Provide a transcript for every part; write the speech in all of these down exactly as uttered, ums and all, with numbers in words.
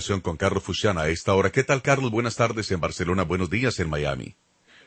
Con Carlos Fusiana a esta hora. ¿Qué tal, Carlos? Buenas tardes en Barcelona, buenos días en Miami.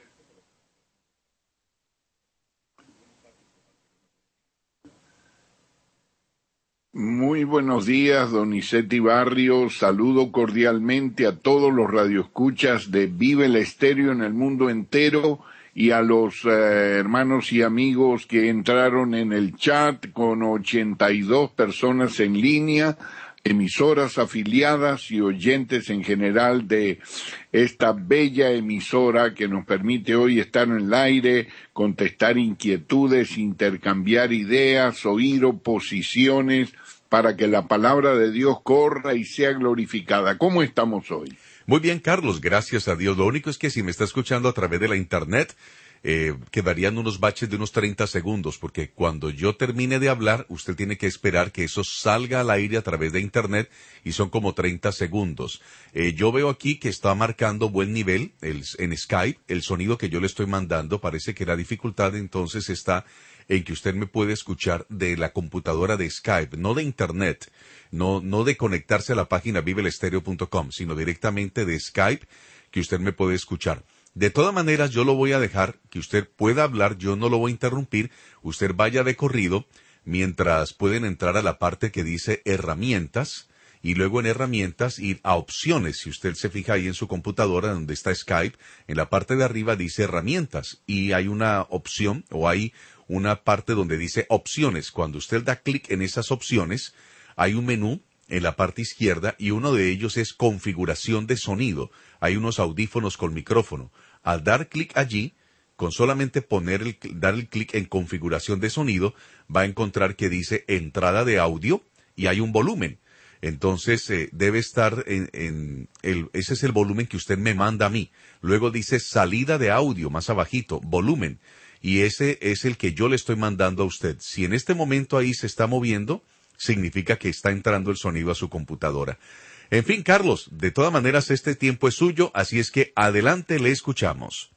Muy buenos días, Donizetti Barrios. Saludo cordialmente a todos los radioescuchas de Vive el Estéreo en el mundo entero y a los eh, hermanos y amigos que entraron en el chat con ochenta y dos personas en línea, emisoras afiliadas y oyentes en general de esta bella emisora que nos permite hoy estar en el aire, contestar inquietudes, intercambiar ideas, oír oposiciones, para que la palabra de Dios corra y sea glorificada. ¿Cómo estamos hoy? Muy bien, Carlos, gracias a Dios. Lo único es que si me está escuchando a través de la internet, eh, quedarían unos baches de unos treinta segundos, porque cuando yo termine de hablar, usted tiene que esperar que eso salga al aire a través de internet, y son como treinta segundos. Eh, yo veo aquí que está marcando buen nivel el, en Skype, el sonido que yo le estoy mandando. Parece que la dificultad entonces está en que usted me puede escuchar de la computadora de Skype, no de internet, no, no de conectarse a la página vive el estéreo punto com, sino directamente de Skype, que usted me puede escuchar. De todas maneras, yo lo voy a dejar que usted pueda hablar, yo no lo voy a interrumpir, usted vaya de corrido, mientras pueden entrar a la parte que dice herramientas, y luego en herramientas ir a opciones. Si usted se fija ahí en su computadora donde está Skype, en la parte de arriba dice herramientas, y hay una opción, o hay una parte donde dice opciones. Cuando usted da clic en esas opciones, hay un menú en la parte izquierda y uno de ellos es configuración de sonido. Hay unos audífonos con micrófono. Al dar clic allí, con solamente poner el, dar el clic en configuración de sonido, va a encontrar que dice entrada de audio y hay un volumen. Entonces eh, debe estar en, en el, ese es el volumen que usted me manda a mí. Luego dice salida de audio, más abajito, volumen. Y ese es el que yo le estoy mandando a usted. Si en este momento ahí se está moviendo, significa que está entrando el sonido a su computadora. En fin, Carlos, de todas maneras este tiempo es suyo, así es que adelante, le escuchamos.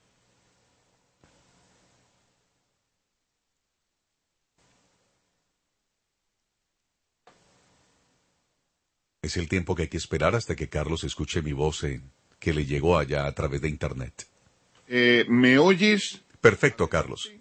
Es el tiempo que hay que esperar hasta que Carlos escuche mi voz en, que le llegó allá a través de internet. Eh, ¿Me oyes? Perfecto, Carlos.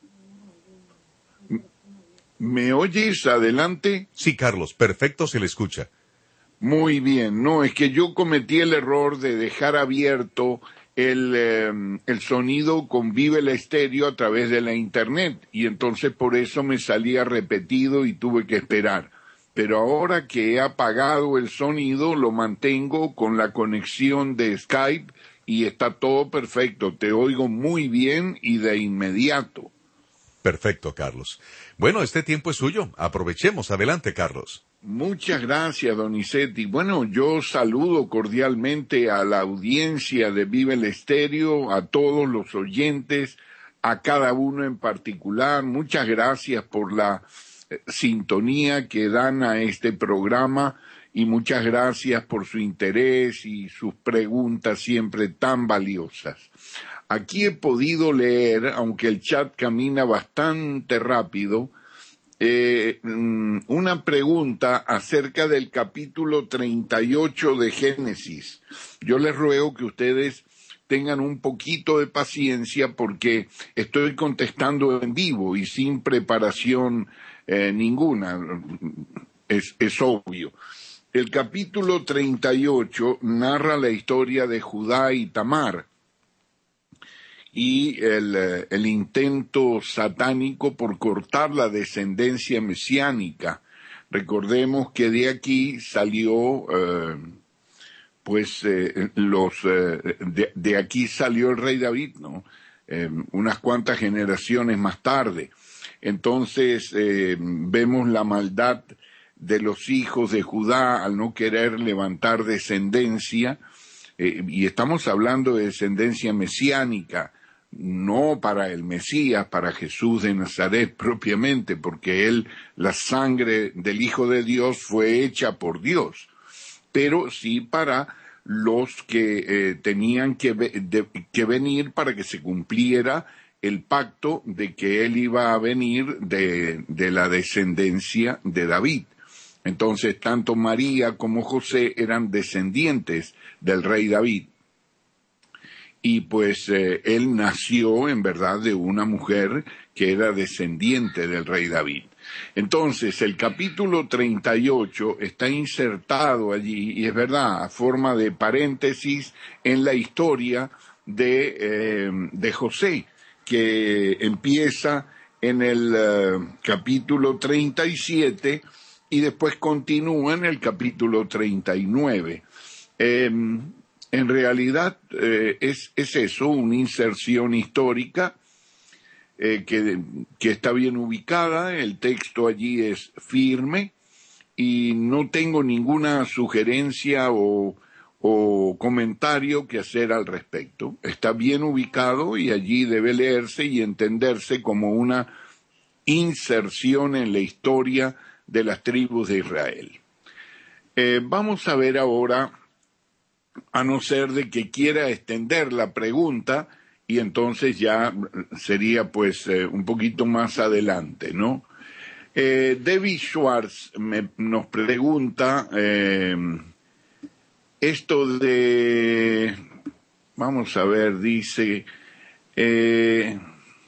¿Me oyes? Adelante. Sí, Carlos, perfecto, se le escucha. Muy bien. No, es que yo cometí el error de dejar abierto el, eh, el sonido con Vive el Estéreo a través de la internet, y entonces por eso me salía repetido y tuve que esperar. Pero ahora que he apagado el sonido, lo mantengo con la conexión de Skype y está todo perfecto. Te oigo muy bien y de inmediato. Perfecto, Carlos. Bueno, este tiempo es suyo. Aprovechemos. Adelante, Carlos. Muchas gracias, Donizetti. Bueno, yo saludo cordialmente a la audiencia de Vive el Estéreo, a todos los oyentes, a cada uno en particular. Muchas gracias por la eh, sintonía que dan a este programa y muchas gracias por su interés y sus preguntas siempre tan valiosas. Aquí he podido leer, aunque el chat camina bastante rápido, Eh, una pregunta acerca del capítulo treinta y ocho de Génesis. Yo les ruego que ustedes tengan un poquito de paciencia porque estoy contestando en vivo y sin preparación eh, ninguna. Es, es obvio. El capítulo treinta y ocho narra la historia de Judá y Tamar y el, el intento satánico por cortar la descendencia mesiánica. Recordemos que de aquí salió, eh, pues, eh, los, eh, de, de aquí salió el rey David, ¿no? Eh, unas cuantas generaciones más tarde. Entonces, eh, vemos la maldad de los hijos de Judá al no querer levantar descendencia, eh, y estamos hablando de descendencia mesiánica, no para el Mesías, para Jesús de Nazaret propiamente, porque él, la sangre del Hijo de Dios fue hecha por Dios, pero sí para los que eh, tenían que, de, que venir para que se cumpliera el pacto de que él iba a venir de, de la descendencia de David. Entonces, tanto María como José eran descendientes del rey David. Y pues eh, él nació en verdad de una mujer que era descendiente del rey David. Entonces, el capítulo treinta y ocho está insertado allí, y es verdad, a forma de paréntesis en la historia de, eh, de José, que empieza en el eh, capítulo treinta y siete y después continúa en el capítulo treinta y nueve. Eh, en realidad eh, es, es eso, una inserción histórica eh, que, que está bien ubicada, el texto allí es firme y no tengo ninguna sugerencia o, o comentario que hacer al respecto. Está bien ubicado y allí debe leerse y entenderse como una inserción en la historia de las tribus de Israel. Eh, vamos a ver ahora, a no ser de que quiera extender la pregunta, y entonces ya sería pues eh, un poquito más adelante, ¿no? Eh, Debbie Schwartz me, nos pregunta eh, esto de, vamos a ver, dice, eh,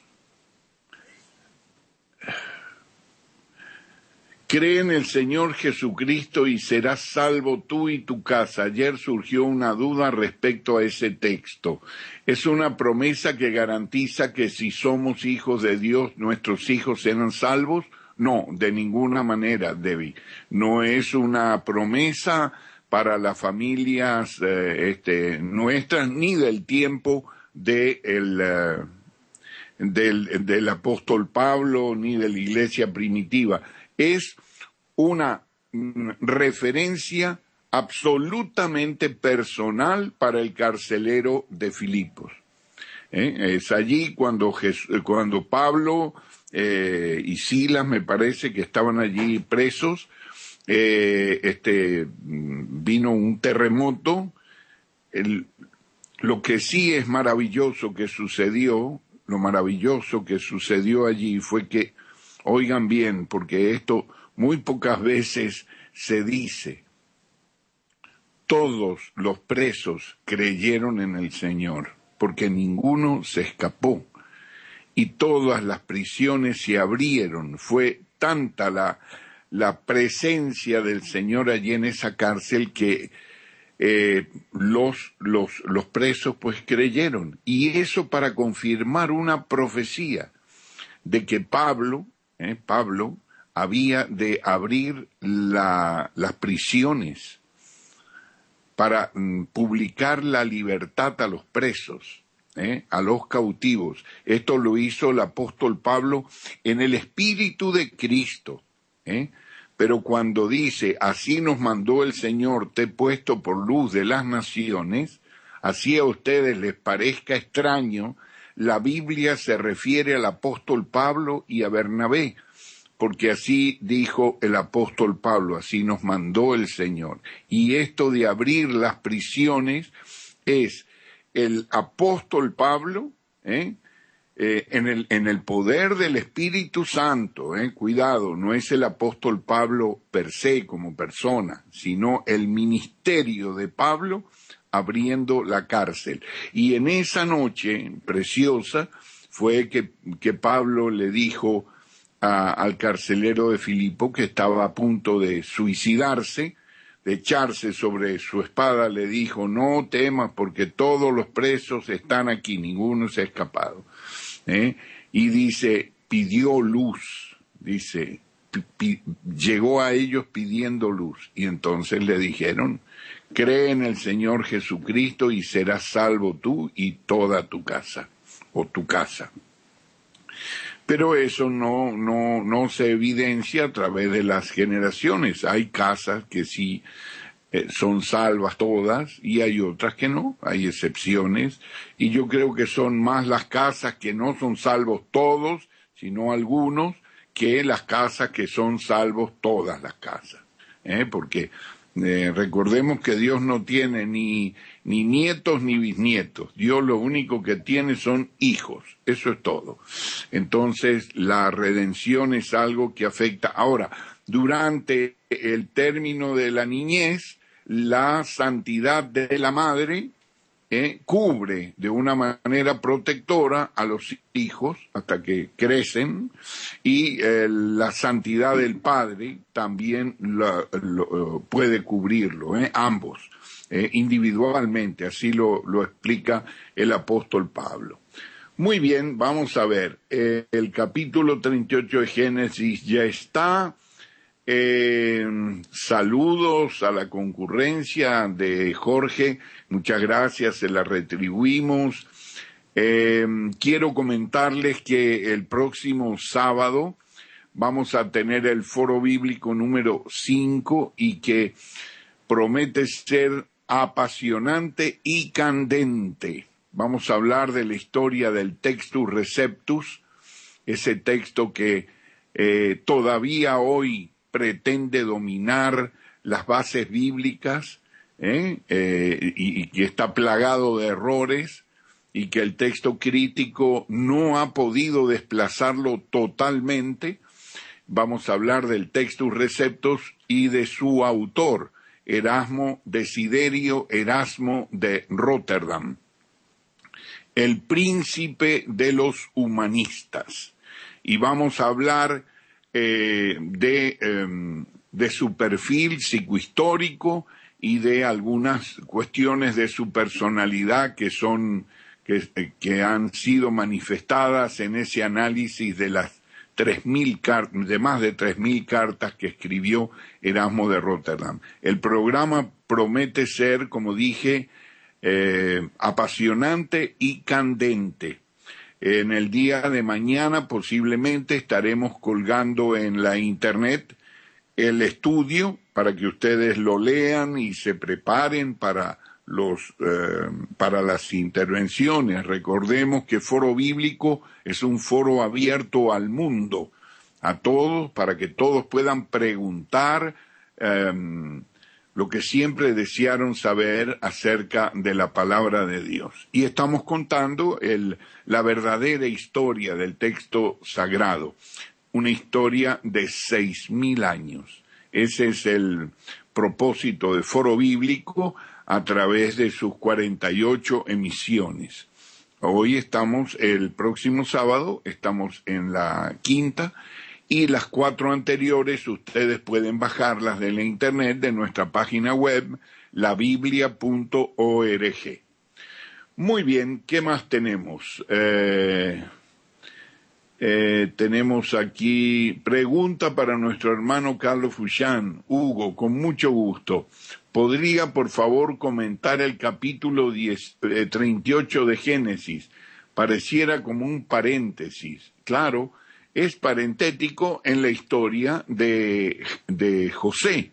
cree en el Señor Jesucristo y serás salvo tú y tu casa. Ayer surgió una duda respecto a ese texto. ¿Es una promesa que garantiza que si somos hijos de Dios, nuestros hijos serán salvos? No, de ninguna manera, Debbie. No es una promesa para las familias eh, este, nuestras, ni del tiempo de el, uh, del, del apóstol Pablo, ni de la iglesia primitiva. Es una mm, referencia absolutamente personal para el carcelero de Filipos. ¿Eh? Es allí cuando, Jesús, cuando Pablo eh, y Silas, me parece que estaban allí presos, eh, este, vino un terremoto. El, lo que sí es maravilloso que sucedió, lo maravilloso que sucedió allí fue que, oigan bien, porque esto muy pocas veces se dice, todos los presos creyeron en el Señor, porque ninguno se escapó, y todas las prisiones se abrieron. Fue tanta la, la presencia del Señor allí en esa cárcel que eh, los, los, los presos pues creyeron, y eso para confirmar una profecía de que Pablo, eh, Pablo, había de abrir la, las prisiones para mm, publicar la libertad a los presos, eh, a los cautivos. Esto lo hizo el apóstol Pablo en el Espíritu de Cristo. Eh. Pero cuando dice, así nos mandó el Señor, te he puesto por luz de las naciones, así a ustedes les parezca extraño, la Biblia se refiere al apóstol Pablo y a Bernabé, porque así dijo el apóstol Pablo, así nos mandó el Señor. Y esto de abrir las prisiones es el apóstol Pablo, ¿eh? Eh, en el, en el poder del Espíritu Santo, ¿eh? Cuidado, no es el apóstol Pablo per se como persona, sino el ministerio de Pablo abriendo la cárcel. Y en esa noche preciosa fue que, que Pablo le dijo A, al carcelero de Filipo, que estaba a punto de suicidarse, de echarse sobre su espada, le dijo, no temas porque todos los presos están aquí, ninguno se ha escapado. ¿Eh? Y dice, pidió luz, dice, pi, pi, llegó a ellos pidiendo luz, y entonces le dijeron, cree en el Señor Jesucristo y serás salvo tú y toda tu casa, o tu casa. Pero eso no, no, no se evidencia a través de las generaciones. Hay casas que sí eh, son salvas todas y hay otras que no, hay excepciones. Y yo creo que son más las casas que no son salvos todos, sino algunos, que las casas que son salvos todas las casas. ¿Eh? Porque eh, recordemos que Dios no tiene ni, ni nietos ni bisnietos. Dios lo único que tiene son hijos. Eso es todo. Entonces, la redención es algo que afecta. Ahora, durante el término de la niñez, la santidad de la madre eh, cubre de una manera protectora a los hijos hasta que crecen, y eh, la santidad del padre también la, lo, puede cubrirlo, eh, ambos, eh, individualmente, así lo, lo explica el apóstol Pablo. Muy bien, vamos a ver, eh, el capítulo treinta y ocho de Génesis ya está. Eh, saludos a la concurrencia de Jorge, muchas gracias, se la retribuimos. Eh, quiero comentarles que el próximo sábado vamos a tener el foro bíblico número cinco y que promete ser apasionante y candente. Vamos a hablar de la historia del Textus Receptus, ese texto que eh, todavía hoy pretende dominar las bases bíblicas ¿eh? Eh, y, y que está plagado de errores, y que el texto crítico no ha podido desplazarlo totalmente. Vamos a hablar del Textus Receptus y de su autor, Erasmo, Desiderio Erasmo de Rotterdam, el príncipe de los humanistas. Y vamos a hablar eh, de, eh, de su perfil psicohistórico y de algunas cuestiones de su personalidad que son que, que han sido manifestadas en ese análisis de las tres mil cartas, de más de tres mil cartas que escribió Erasmo de Rotterdam. El programa promete ser, como dije, eh, apasionante y candente. En el día de mañana posiblemente estaremos colgando en la internet el estudio para que ustedes lo lean y se preparen para los eh, para las intervenciones. Recordemos que Foro Bíblico es un foro abierto al mundo, a todos, para que todos puedan preguntar eh, lo que siempre desearon saber acerca de la palabra de Dios. Y estamos contando el, la verdadera historia del texto sagrado, una historia de seis mil años. Ese es el propósito de Foro Bíblico a través de sus cuarenta y ocho emisiones. Hoy estamos, el próximo sábado, estamos en la quinta, y las cuatro anteriores ustedes pueden bajarlas de la internet de nuestra página web, la biblia punto org. Muy bien, ¿qué más tenemos? Eh, eh, tenemos aquí pregunta para nuestro hermano Carlos Fuchán. Hugo, con mucho gusto. ¿Podría, por favor, comentar el capítulo diez, eh, treinta y ocho de Génesis? Pareciera como un paréntesis. Claro, es parentético en la historia de, de José.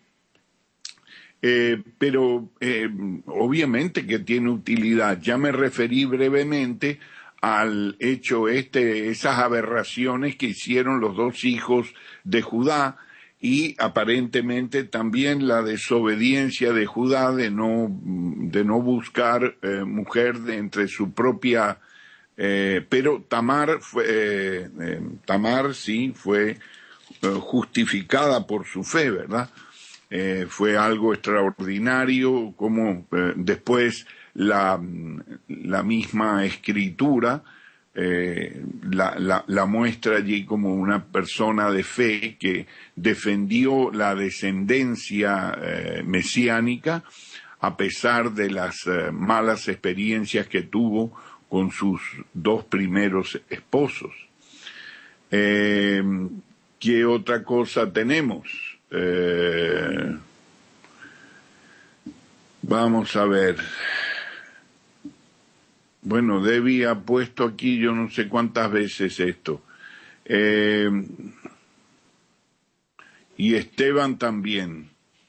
Eh, pero eh, obviamente que tiene utilidad. Ya me referí brevemente al hecho este, esas aberraciones que hicieron los dos hijos de Judá, y aparentemente también la desobediencia de Judá de no, de no buscar eh, mujer de entre su propia, eh, pero Tamar fue, eh, eh, Tamar sí fue eh, justificada por su fe, ¿verdad? Eh, fue algo extraordinario, como eh, después la, la misma escritura eh, la, la, la muestra allí como una persona de fe que defendió la descendencia eh, mesiánica a pesar de las eh, malas experiencias que tuvo con sus dos primeros esposos. Eh, ¿Qué otra cosa tenemos? Eh, vamos a ver. Bueno, Debbie ha puesto aquí yo no sé cuántas veces esto. Eh, y Esteban también.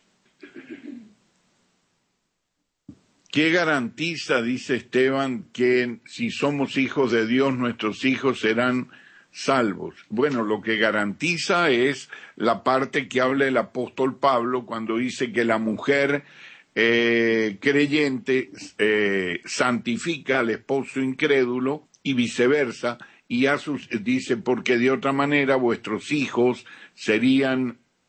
¿Qué garantiza, dice Esteban, que si somos hijos de Dios, nuestros hijos serán salvos? Bueno, lo que garantiza es la parte que habla el apóstol Pablo cuando dice que la mujer eh, creyente eh, santifica al esposo incrédulo y viceversa, y a sus, dice, porque de otra manera vuestros hijos serían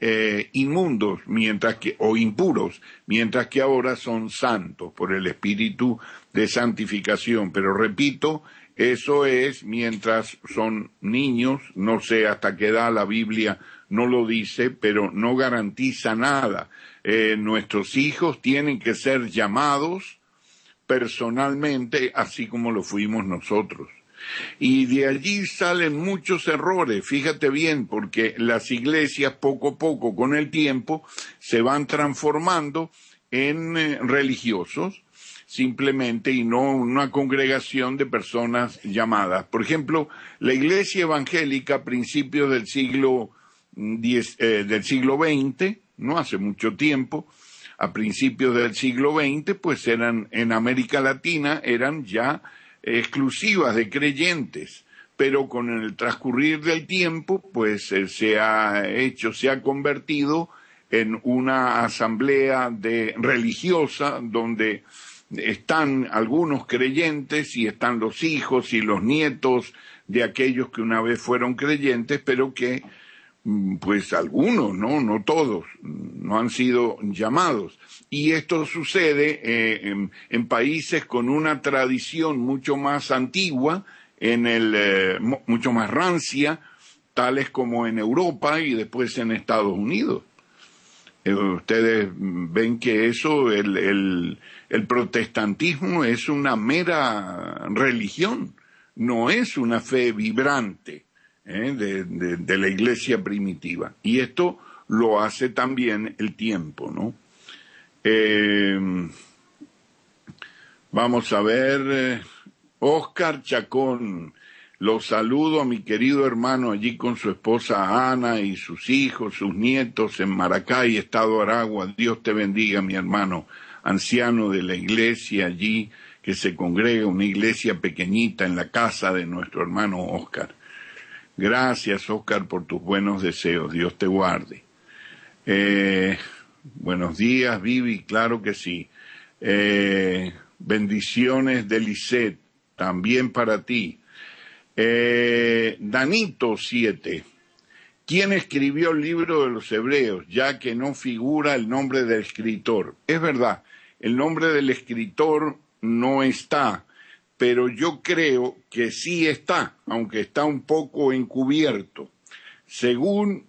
eh, inmundos mientras que, o impuros, mientras que ahora son santos por el espíritu de santificación. Pero repito, eso es mientras son niños, no sé hasta qué edad la Biblia no lo dice, pero no garantiza nada. Eh, nuestros hijos tienen que ser llamados personalmente, así como lo fuimos nosotros. Y de allí salen muchos errores, fíjate bien, porque las iglesias poco a poco, con el tiempo, se van transformando en eh, religiosos, simplemente, y no una congregación de personas llamadas. Por ejemplo, la iglesia evangélica a principios del siglo diez, eh, del siglo veinte, no hace mucho tiempo, a principios del siglo veinte, pues eran, en América Latina, eran ya exclusivas de creyentes, pero con el transcurrir del tiempo, pues eh, se ha hecho, se ha convertido en una asamblea de religiosa donde están algunos creyentes y están los hijos y los nietos de aquellos que una vez fueron creyentes, pero que pues algunos, no, no todos, no han sido llamados. Y esto sucede eh, en, en países con una tradición mucho más antigua, en el eh, mucho más rancia, tales como en Europa y después en Estados Unidos. Eh, ustedes ven que eso, el, el, el protestantismo es una mera religión, no es una fe vibrante. ¿Eh? De, de, de la iglesia primitiva. Y esto lo hace también el tiempo, ¿no? Eh, vamos a ver, eh, Oscar Chacón, lo saludo a mi querido hermano allí con su esposa Ana y sus hijos, sus nietos en Maracay, Estado Aragua. Dios te bendiga, mi hermano, anciano de la iglesia allí, que se congrega, una iglesia pequeñita en la casa de nuestro hermano Oscar. Gracias, Oscar, por tus buenos deseos. Dios te guarde. Eh, buenos días, Vivi, claro que sí. Eh, bendiciones de Lisset, también para ti. Eh, Danito siete. ¿Quién escribió el libro de los Hebreos? Ya que no figura el nombre del escritor. Es verdad, el nombre del escritor no está, pero yo creo que sí está, aunque está un poco encubierto. Según,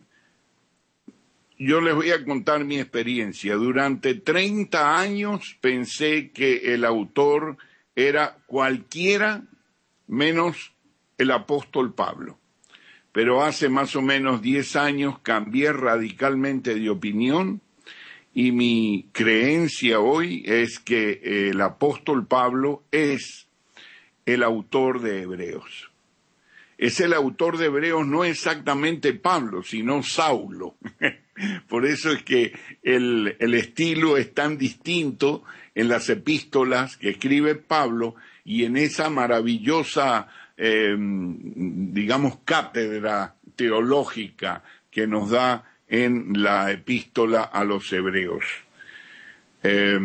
yo les voy a contar mi experiencia. Durante treinta años pensé que el autor era cualquiera menos el apóstol Pablo. Pero hace más o menos diez años cambié radicalmente de opinión y mi creencia hoy es que el apóstol Pablo es el autor de Hebreos. Es el autor de Hebreos no exactamente Pablo, sino Saulo. Por eso es que el, el estilo es tan distinto en las epístolas que escribe Pablo y en esa maravillosa, eh, digamos, cátedra teológica que nos da en la epístola a los Hebreos. Eh,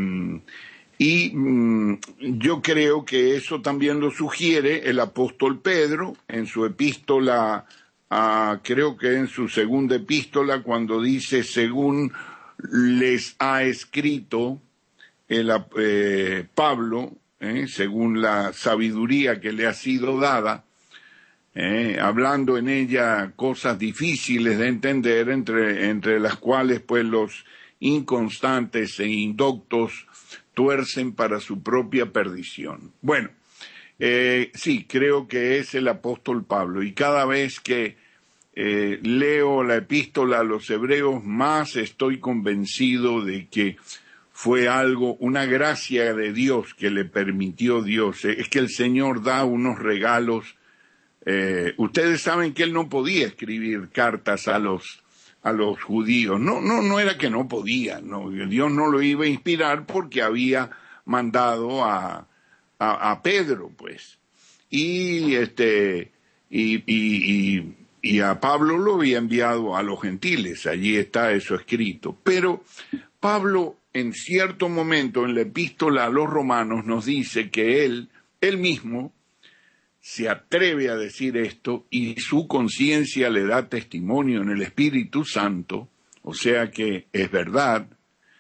Y mmm, yo creo que eso también lo sugiere el apóstol Pedro en su epístola, a, creo que en su segunda epístola, cuando dice, según les ha escrito el, eh, Pablo, eh, según la sabiduría que le ha sido dada, eh, hablando en ella cosas difíciles de entender, entre, entre las cuales pues los inconstantes e indoctos tuercen para su propia perdición. Bueno, eh, sí, creo que es el apóstol Pablo, y cada vez que eh, leo la epístola a los Hebreos, más estoy convencido de que fue algo, una gracia de Dios que le permitió Dios. Es que el Señor da unos regalos. Eh, ustedes saben que él no podía escribir cartas a los a los judíos. No, no, no era que no podía, no, Dios no lo iba a inspirar porque había mandado a, a, a Pedro, pues, y este, y, y, y, y a Pablo lo había enviado a los gentiles, allí está eso escrito. Pero Pablo, en cierto momento, en la epístola a los romanos, nos dice que él, él mismo, se atreve a decir esto y su conciencia le da testimonio en el Espíritu Santo, o sea que es verdad,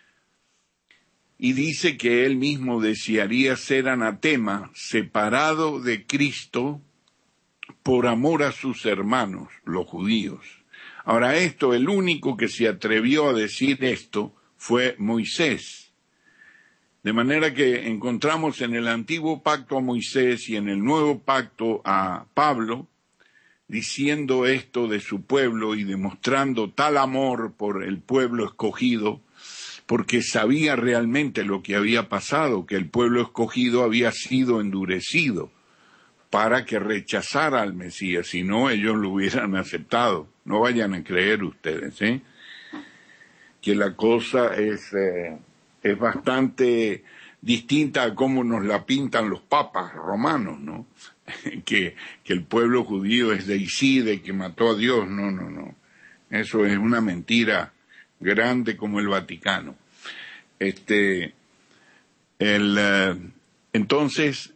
y dice que él mismo desearía ser anatema, separado de Cristo por amor a sus hermanos, los judíos. Ahora esto, el único que se atrevió a decir esto fue Moisés. De manera que encontramos en el antiguo pacto a Moisés y en el nuevo pacto a Pablo, diciendo esto de su pueblo y demostrando tal amor por el pueblo escogido, porque sabía realmente lo que había pasado, que el pueblo escogido había sido endurecido para que rechazara al Mesías, si no ellos lo hubieran aceptado. No vayan a creer ustedes, ¿eh? Que la cosa es, eh, es bastante distinta a cómo nos la pintan los papas romanos, ¿no? que, que el pueblo judío es deicide, que mató a Dios. No, no, no. Eso es una mentira grande como el Vaticano. Este, el, eh, entonces,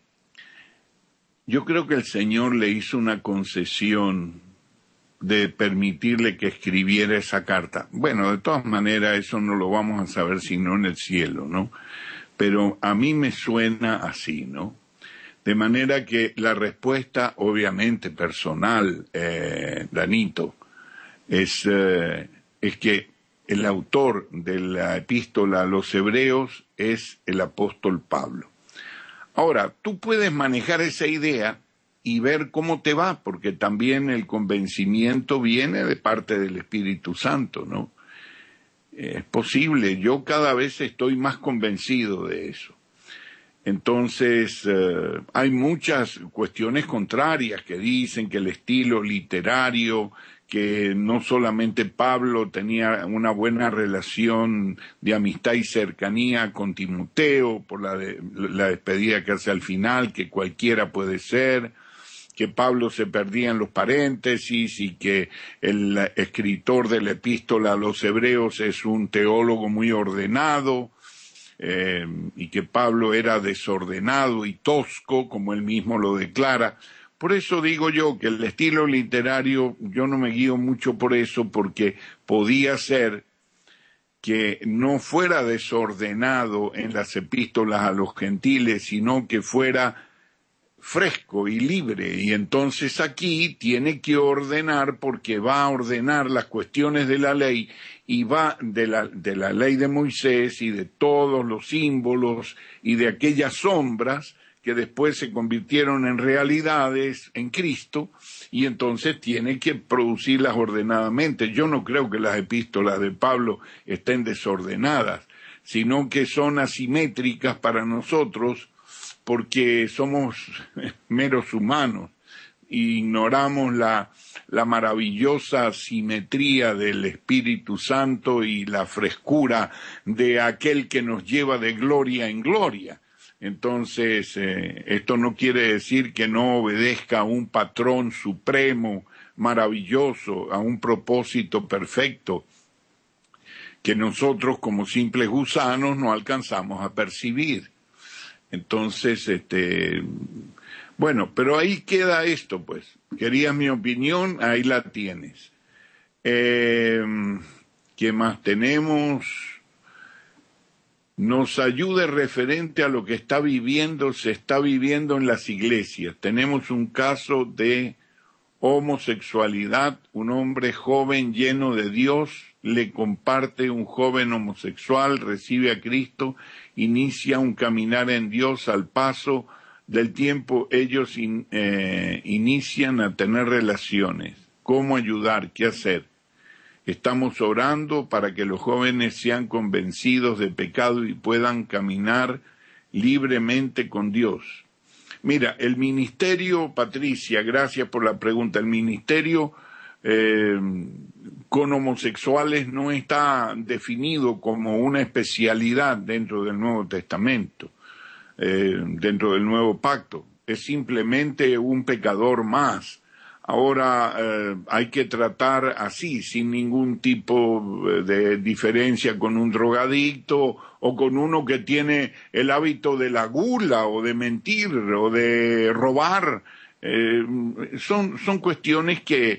yo creo que el Señor le hizo una concesión de permitirle que escribiera esa carta. Bueno, de todas maneras, eso no lo vamos a saber sino en el cielo, ¿no? Pero a mí me suena así, ¿no? De manera que la respuesta, obviamente personal, eh, Danito, es, eh, es que el autor de la epístola a los hebreos es el apóstol Pablo. Ahora, tú puedes manejar esa idea y ver cómo te va, porque también el convencimiento viene de parte del Espíritu Santo, ¿no? Es posible, yo cada vez estoy más convencido de eso. Entonces, eh, hay muchas cuestiones contrarias que dicen que el estilo literario, que no solamente Pablo tenía una buena relación de amistad y cercanía con Timoteo por la, de, la despedida que hace al final, que cualquiera puede ser, que Pablo se perdía en los paréntesis y que el escritor de la epístola a los hebreos es un teólogo muy ordenado, eh, y que Pablo era desordenado y tosco, como él mismo lo declara. Por eso digo yo que el estilo literario, yo no me guío mucho por eso, porque podía ser que no fuera desordenado en las epístolas a los gentiles, sino que fuera fresco y libre, y entonces aquí tiene que ordenar, porque va a ordenar las cuestiones de la ley, y va de la, de la ley de Moisés y de todos los símbolos y de aquellas sombras que después se convirtieron en realidades en Cristo, y entonces tiene que producirlas ordenadamente. Yo no creo que las epístolas de Pablo estén desordenadas, sino que son asimétricas para nosotros, porque somos meros humanos e ignoramos la, la maravillosa simetría del Espíritu Santo y la frescura de aquel que nos lleva de gloria en gloria. Entonces, eh, esto no quiere decir que no obedezca a un patrón supremo, maravilloso, a un propósito perfecto, que nosotros como simples gusanos no alcanzamos a percibir. Entonces, este, bueno, pero ahí queda esto, pues. Querías mi opinión, ahí la tienes. Eh, ¿Qué más tenemos? Nos ayude referente a lo que está viviendo, se está viviendo en las iglesias. Tenemos un caso de homosexualidad, un hombre joven lleno de Dios, le comparte un joven homosexual, recibe a Cristo, inicia un caminar en Dios. Al paso del tiempo ellos in, eh, inician a tener relaciones. ¿Cómo ayudar? ¿Qué hacer? Estamos orando para que los jóvenes sean convencidos de pecado y puedan caminar libremente con Dios. Mira, el ministerio, Patricia, gracias por la pregunta, el ministerio eh, con homosexuales no está definido como una especialidad dentro del Nuevo Testamento, eh, dentro del Nuevo Pacto, es simplemente un pecador más. Ahora eh, hay que tratar así, sin ningún tipo de diferencia con un drogadicto o con uno que tiene el hábito de la gula o de mentir o de robar. Eh, son, son cuestiones que,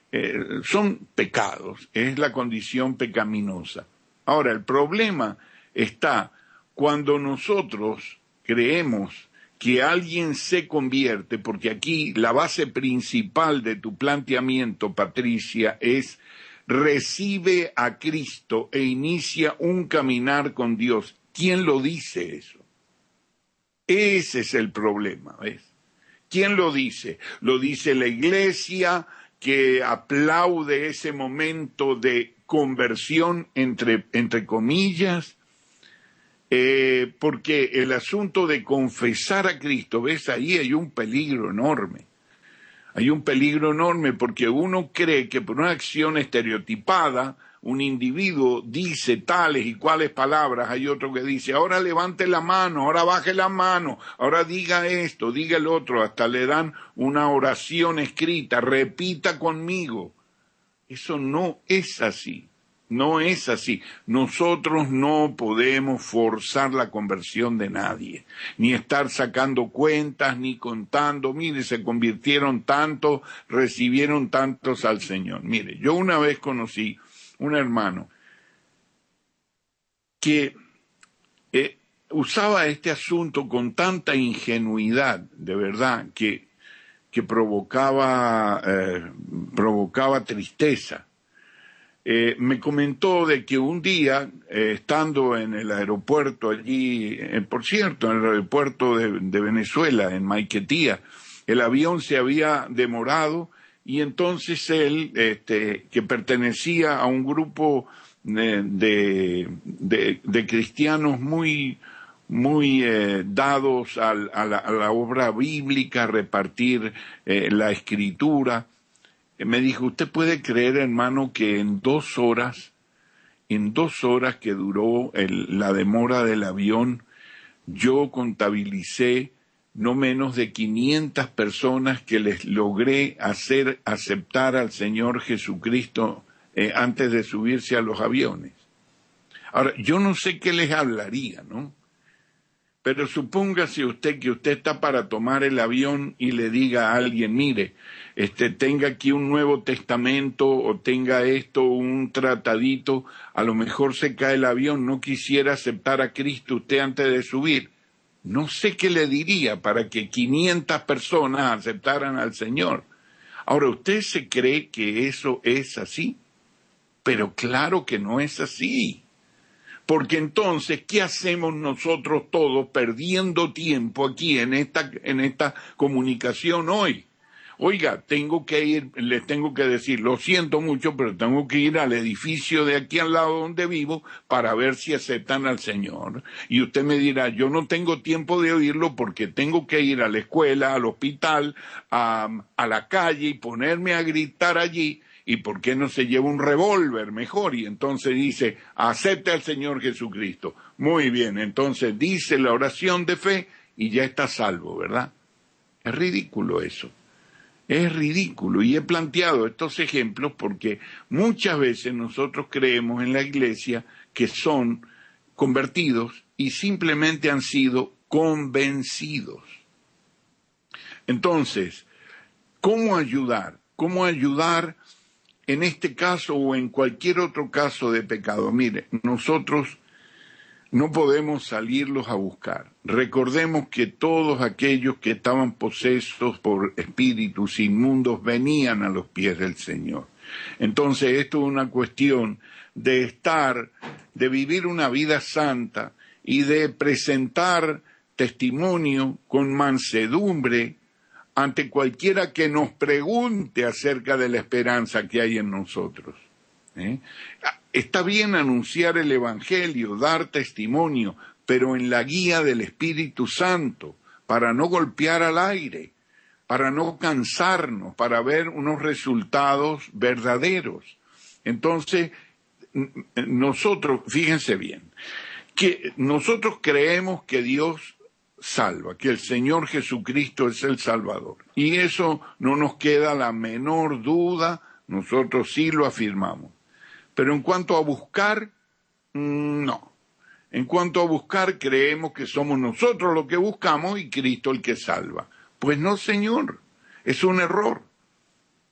eh, son pecados, es la condición pecaminosa. Ahora, el problema está cuando nosotros creemos que alguien se convierte, porque aquí la base principal de tu planteamiento, Patricia, es recibe a Cristo e inicia un caminar con Dios. ¿Quién lo dice eso? Ese es el problema, ¿ves? ¿Quién lo dice? Lo dice la iglesia, que aplaude ese momento de conversión, entre, entre comillas, eh, porque el asunto de confesar a Cristo, ¿ves? Ahí hay un peligro enorme. Hay un peligro enorme porque uno cree que por una acción estereotipada un individuo dice tales y cuales palabras, hay otro que dice, ahora levante la mano, ahora baje la mano, ahora diga esto, diga el otro, hasta le dan una oración escrita, repita conmigo. Eso no es así, no es así. Nosotros no podemos forzar la conversión de nadie, ni estar sacando cuentas, ni contando, mire, se convirtieron tantos, recibieron tantos al Señor. Mire, yo una vez conocí un hermano que eh, usaba este asunto con tanta ingenuidad, de verdad, que, que provocaba, eh, provocaba tristeza. Eh, me comentó de que un día, eh, estando en el aeropuerto allí, eh, por cierto, en el aeropuerto de, de Venezuela, en Maiquetía, el avión se había demorado y entonces él, este, que pertenecía a un grupo de, de, de, de cristianos muy, muy eh, dados al, a, la, a la obra bíblica, a repartir eh, la escritura, me dijo, usted puede creer, hermano, que en dos horas, en dos horas que duró el, la demora del avión, yo contabilicé no menos de quinientas personas que les logré hacer aceptar al Señor Jesucristo eh, antes de subirse a los aviones. Ahora, yo no sé qué les hablaría, ¿no? Pero supóngase usted que usted está para tomar el avión y le diga a alguien, mire, este, tenga aquí un Nuevo Testamento o tenga esto, un tratadito, a lo mejor se cae el avión, no quisiera aceptar a Cristo usted antes de subir. No sé qué le diría para que quinientas personas aceptaran al Señor. Ahora, ¿usted se cree que eso es así? Pero claro que no es así. Porque entonces, ¿qué hacemos nosotros todos perdiendo tiempo aquí en esta, en esta comunicación hoy? Oiga, tengo que ir, les tengo que decir, lo siento mucho, pero tengo que ir al edificio de aquí al lado donde vivo para ver si aceptan al Señor. Y usted me dirá, yo no tengo tiempo de oírlo porque tengo que ir a la escuela, al hospital, a, a la calle y ponerme a gritar allí. ¿Y por qué no se lleva un revólver mejor? Y entonces dice, acepte al Señor Jesucristo. Muy bien, entonces dice la oración de fe y ya está salvo, ¿verdad? Es ridículo eso. Es ridículo. Y he planteado estos ejemplos porque muchas veces nosotros creemos en la iglesia que son convertidos y simplemente han sido convencidos. Entonces, ¿cómo ayudar? ¿Cómo ayudar en este caso o en cualquier otro caso de pecado? Mire, nosotros no podemos salirlos a buscar. Recordemos que todos aquellos que estaban posesos por espíritus inmundos venían a los pies del Señor. Entonces, esto es una cuestión de estar, de vivir una vida santa y de presentar testimonio con mansedumbre ante cualquiera que nos pregunte acerca de la esperanza que hay en nosotros. ¿Eh? Está bien anunciar el Evangelio, dar testimonio, pero en la guía del Espíritu Santo, para no golpear al aire, para no cansarnos, para ver unos resultados verdaderos. Entonces, nosotros, fíjense bien, que nosotros creemos que Dios salva, que el Señor Jesucristo es el Salvador. Y eso no nos queda la menor duda, nosotros sí lo afirmamos. Pero en cuanto a buscar, no. En cuanto a buscar, creemos que somos nosotros los que buscamos y Cristo el que salva. Pues no, Señor, es un error.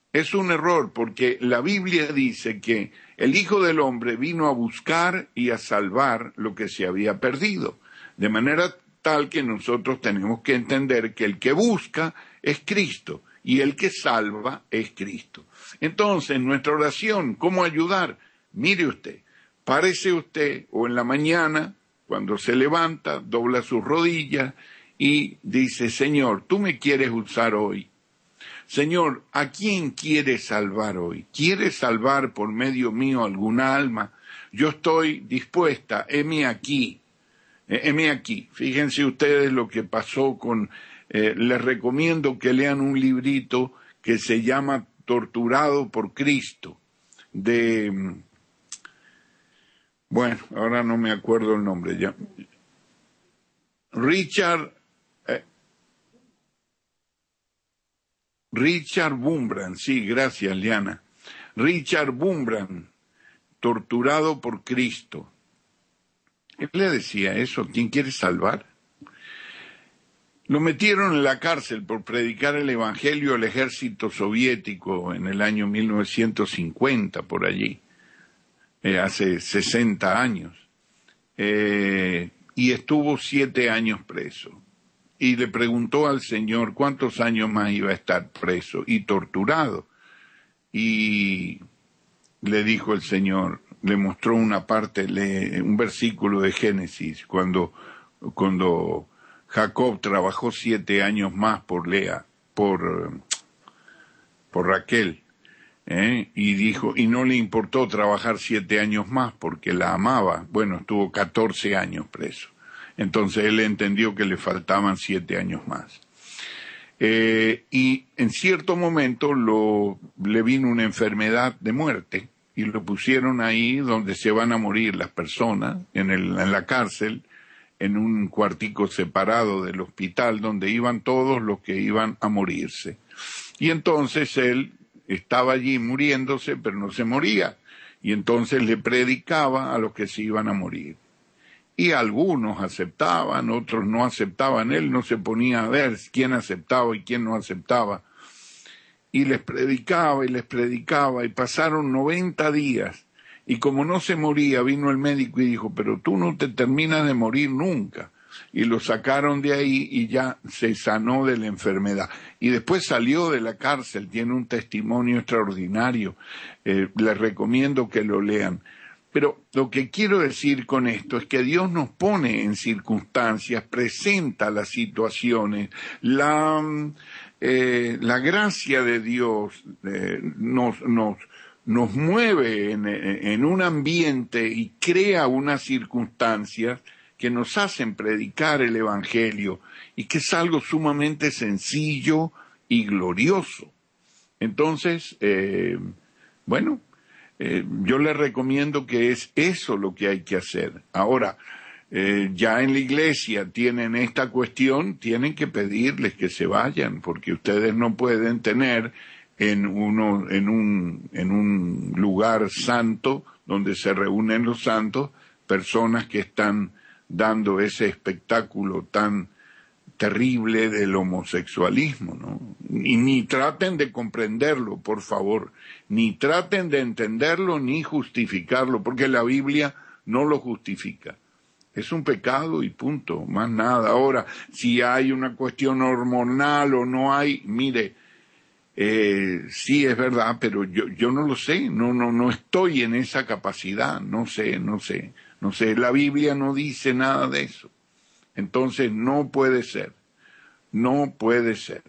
Es un error porque la Biblia dice que el Hijo del Hombre vino a buscar y a salvar lo que se había perdido. De manera tal que nosotros tenemos que entender que el que busca es Cristo y el que salva es Cristo. Entonces, nuestra oración, ¿cómo ayudar? Mire usted, párese usted o en la mañana, cuando se levanta, dobla sus rodillas y dice, Señor, tú me quieres usar hoy. Señor, ¿a quién quieres salvar hoy? ¿Quieres salvar por medio mío alguna alma? Yo estoy dispuesta, heme aquí, heme aquí. Fíjense ustedes lo que pasó con, eh, les recomiendo que lean un librito que se llama Torturado por Cristo, de, bueno, ahora no me acuerdo el nombre ya. Richard, eh, Richard Wurmbrand, sí, gracias, Liana. Richard Wurmbrand, Torturado por Cristo. Él le decía eso, ¿quién quiere salvar? Lo metieron en la cárcel por predicar el evangelio al ejército soviético en el año mil novecientos cincuenta, por allí, eh, hace sesenta años. Eh, y estuvo siete años preso. Y le preguntó al Señor cuántos años más iba a estar preso y torturado. Y le dijo el Señor, le mostró una parte, le, un versículo de Génesis, cuando, cuando Jacob trabajó siete años más por Lea, por, por Raquel, ¿eh? y dijo, y no le importó trabajar siete años más porque la amaba. Bueno, estuvo catorce años preso. Entonces él entendió que le faltaban siete años más. Eh, y en cierto momento lo, le vino una enfermedad de muerte y lo pusieron ahí donde se van a morir las personas, en, el, en la cárcel, en un cuartico separado del hospital donde iban todos los que iban a morirse. Y entonces él estaba allí muriéndose, pero no se moría. Y entonces le predicaba a los que se iban a morir. Y algunos aceptaban, otros no aceptaban. Él no se ponía a ver quién aceptaba y quién no aceptaba. Y les predicaba y les predicaba y pasaron noventa días. Y como no se moría, vino el médico y dijo, pero tú no te terminas de morir nunca. Y lo sacaron de ahí y ya se sanó de la enfermedad. Y después salió de la cárcel, tiene un testimonio extraordinario. Eh, les recomiendo que lo lean. Pero lo que quiero decir con esto es que Dios nos pone en circunstancias, presenta las situaciones, la, eh, la gracia de Dios eh, nos, nos, nos mueve en, en un ambiente y crea unas circunstancias que nos hacen predicar el Evangelio y que es algo sumamente sencillo y glorioso. Entonces, eh, bueno, Eh, yo les recomiendo que es eso lo que hay que hacer. Ahora, eh, ya en la iglesia tienen esta cuestión, tienen que pedirles que se vayan, porque ustedes no pueden tener en uno, en un, en un lugar santo, donde se reúnen los santos, personas que están dando ese espectáculo tan terrible del homosexualismo, ¿no? Y ni traten de comprenderlo, por favor, ni traten de entenderlo ni justificarlo, porque la Biblia no lo justifica. Es un pecado y punto, más nada. Ahora, si hay una cuestión hormonal o no hay, mire, eh, sí es verdad, pero yo, yo no lo sé, no, no, no estoy en esa capacidad, no sé, no sé, no sé, la Biblia no dice nada de eso. Entonces no puede ser, no puede ser.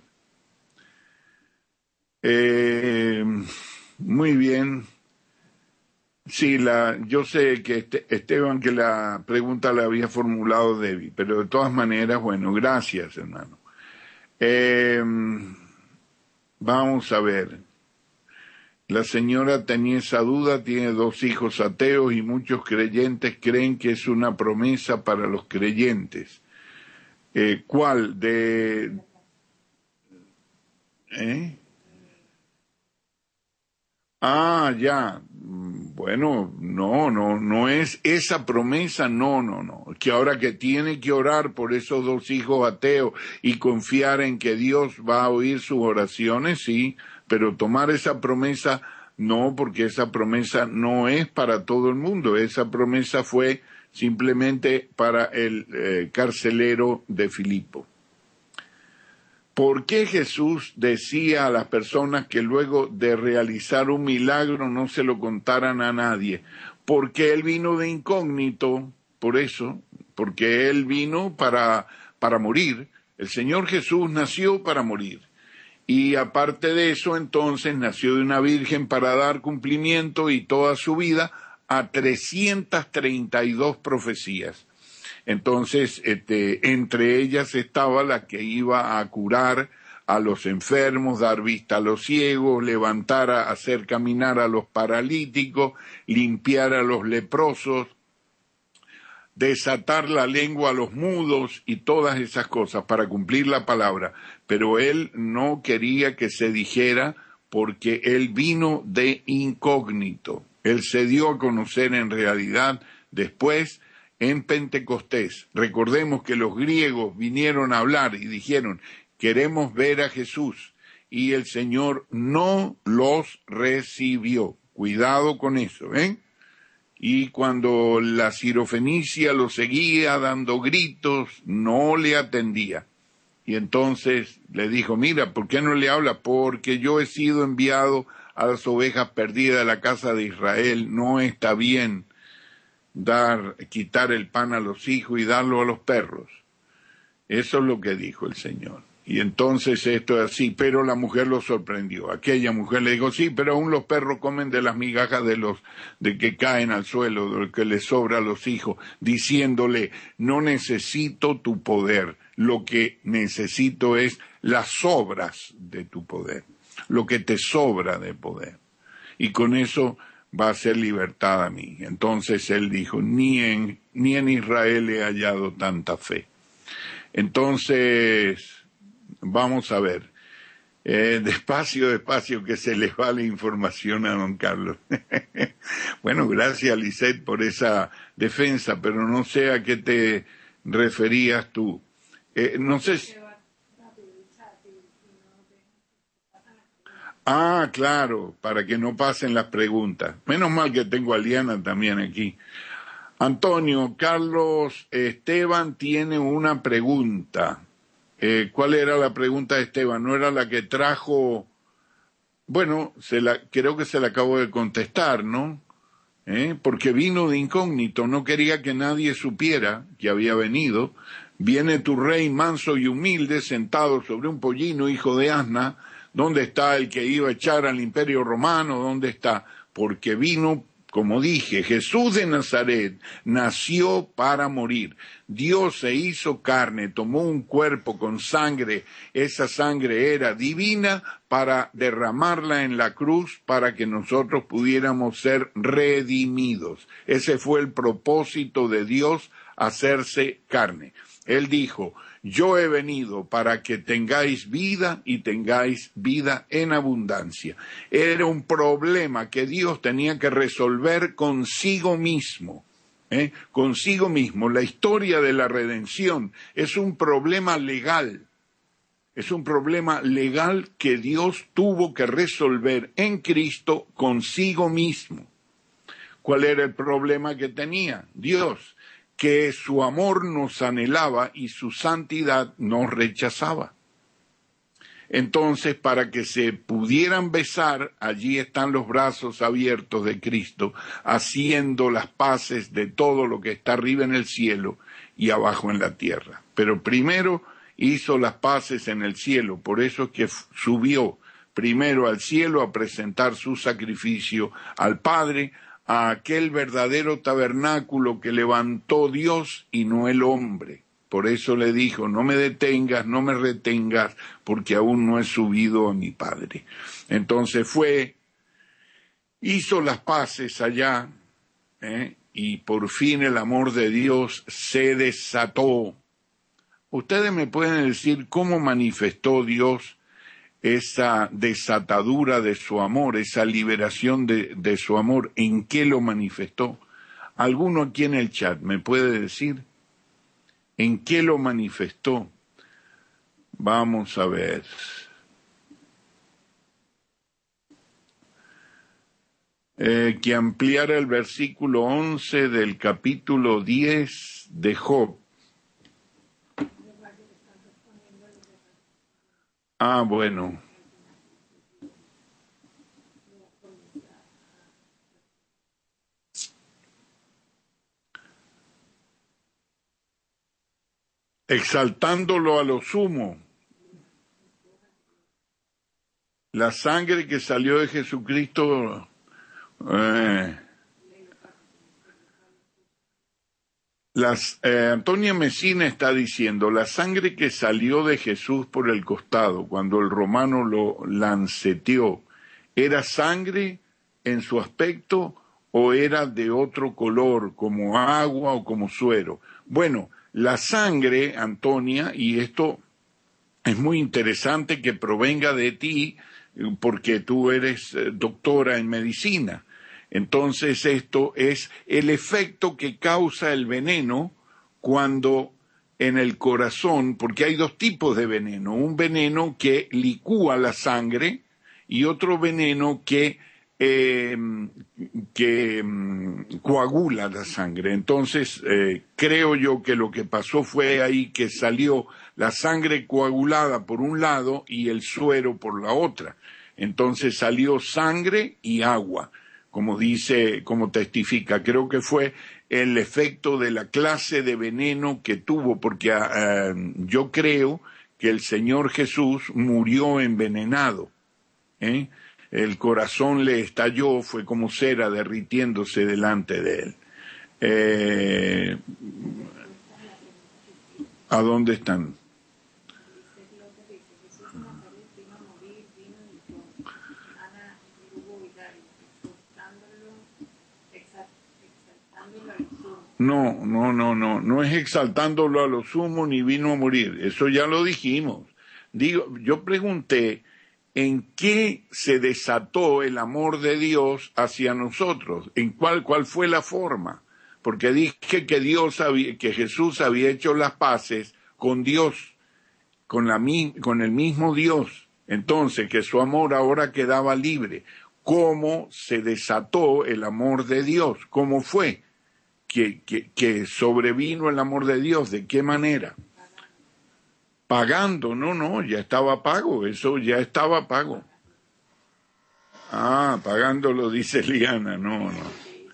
Eh, muy bien. Sí, la, yo sé que este, Esteban que la pregunta la había formulado Debbie, pero de todas maneras, bueno, gracias, hermano. Eh, vamos a ver. La señora tenía esa duda, tiene dos hijos ateos y muchos creyentes creen que es una promesa para los creyentes. Eh, ¿Cuál? De, ¿eh? Ah, ya. Bueno, no, no, no es esa promesa, no, no, no. Que ahora que tiene que orar por esos dos hijos ateos y confiar en que Dios va a oír sus oraciones, sí, pero tomar esa promesa, no, porque esa promesa no es para todo el mundo. Esa promesa fue simplemente para el eh, carcelero de Filipo. ¿Por qué Jesús decía a las personas que luego de realizar un milagro no se lo contaran a nadie? Porque Él vino de incógnito, por eso, porque Él vino para, para morir. El Señor Jesús nació para morir. Y aparte de eso, entonces, nació de una virgen para dar cumplimiento y toda su vida a trescientas treinta y dos profecías. Entonces, este, entre ellas estaba la que iba a curar a los enfermos, dar vista a los ciegos, levantar, a hacer caminar a los paralíticos, limpiar a los leprosos, desatar la lengua a los mudos y todas esas cosas para cumplir la palabra. Pero él no quería que se dijera porque él vino de incógnito. Él se dio a conocer en realidad después en Pentecostés. Recordemos que los griegos vinieron a hablar y dijeron, queremos ver a Jesús. Y el Señor no los recibió. Cuidado con eso, ¿ven? Y cuando la Sirofenicia lo seguía dando gritos, no le atendía. Y entonces le dijo, mira, ¿por qué no le habla? Porque yo he sido enviado a las ovejas perdidas de la casa de Israel. No está bien dar, quitar el pan a los hijos y darlo a los perros. Eso es lo que dijo el Señor. Y entonces esto es así, pero la mujer lo sorprendió. Aquella mujer le dijo, sí, pero aún los perros comen de las migajas de los de que caen al suelo, de lo que les sobra a los hijos, diciéndole, no necesito tu poder, lo que necesito es las obras de tu poder, lo que te sobra de poder. Y con eso va a ser libertad a mí. Entonces él dijo, ni en, ni en Israel he hallado tanta fe. Entonces, vamos a ver, eh, despacio, despacio, que se les va la información a don Carlos. Bueno, gracias, Lisette, por esa defensa, pero no sé a qué te referías tú. Eh, no sé si... Ah, claro, para que no pasen las preguntas. Menos mal que tengo a Liana también aquí. Antonio, Carlos Esteban tiene una pregunta. Eh, ¿Cuál era la pregunta de Esteban? ¿No era la que trajo? Bueno, se la, creo que se la acabo de contestar, ¿no? ¿Eh? Porque vino de incógnito, no quería que nadie supiera que había venido. Viene tu rey manso y humilde, sentado sobre un pollino, hijo de asna. ¿Dónde está el que iba a echar al imperio romano? ¿Dónde está? Porque vino, como dije, Jesús de Nazaret nació para morir. Dios se hizo carne, tomó un cuerpo con sangre. Esa sangre era divina para derramarla en la cruz para que nosotros pudiéramos ser redimidos. Ese fue el propósito de Dios, hacerse carne. Él dijo, yo he venido para que tengáis vida y tengáis vida en abundancia. Era un problema que Dios tenía que resolver consigo mismo, ¿eh? Consigo mismo. La historia de la redención es un problema legal. Es un problema legal que Dios tuvo que resolver en Cristo consigo mismo. ¿Cuál era el problema que tenía Dios? Que su amor nos anhelaba y su santidad nos rechazaba. Entonces, para que se pudieran besar, allí están los brazos abiertos de Cristo, haciendo las paces de todo lo que está arriba en el cielo y abajo en la tierra. Pero primero hizo las paces en el cielo, por eso es que subió primero al cielo a presentar su sacrificio al Padre, a aquel verdadero tabernáculo que levantó Dios y no el hombre. Por eso le dijo, no me detengas, no me retengas, porque aún no he subido a mi Padre. Entonces fue, hizo las paces allá, ¿eh? Y por fin el amor de Dios se desató. Ustedes me pueden decir cómo manifestó Dios esa desatadura de su amor, esa liberación de, de su amor, ¿en qué lo manifestó? ¿Alguno aquí en el chat me puede decir en qué lo manifestó? Vamos a ver. Eh, que ampliara el versículo once del capítulo diez de Job. Ah, bueno. Exaltándolo a lo sumo. La sangre que salió de Jesucristo. Eh, las, eh, Antonia Messina está diciendo, la sangre que salió de Jesús por el costado cuando el romano lo lanceteó, ¿era sangre en su aspecto o era de otro color, como agua o como suero? Bueno, la sangre, Antonia, y esto es muy interesante que provenga de ti, porque tú eres doctora en medicina. Entonces esto es el efecto que causa el veneno cuando en el corazón, porque hay dos tipos de veneno, un veneno que licúa la sangre y otro veneno que, eh, que um, coagula la sangre. Entonces eh, creo yo que lo que pasó fue ahí que salió la sangre coagulada por un lado y el suero por la otra. Entonces salió sangre y agua, como dice, como testifica. Creo que fue el efecto de la clase de veneno que tuvo, porque uh, yo creo que el Señor Jesús murió envenenado. ¿eh? El corazón le estalló, fue como cera derritiéndose delante de él. Eh, ¿A dónde están? No, no, no, no, no es exaltándolo a lo sumo ni vino a morir, eso ya lo dijimos. Digo, yo pregunté, ¿en qué se desató el amor de Dios hacia nosotros? ¿En cuál, cuál fue la forma? Porque dije que Dios había, que Jesús había hecho las paces con Dios, con la, con el mismo Dios. Entonces, que su amor ahora quedaba libre. ¿Cómo se desató el amor de Dios? ¿Cómo fue? Que, que, que sobrevino el amor de Dios, ¿de qué manera? Pagando, no, no, ya estaba pago, eso ya estaba pago. Ah, pagando lo dice Liana, no, no.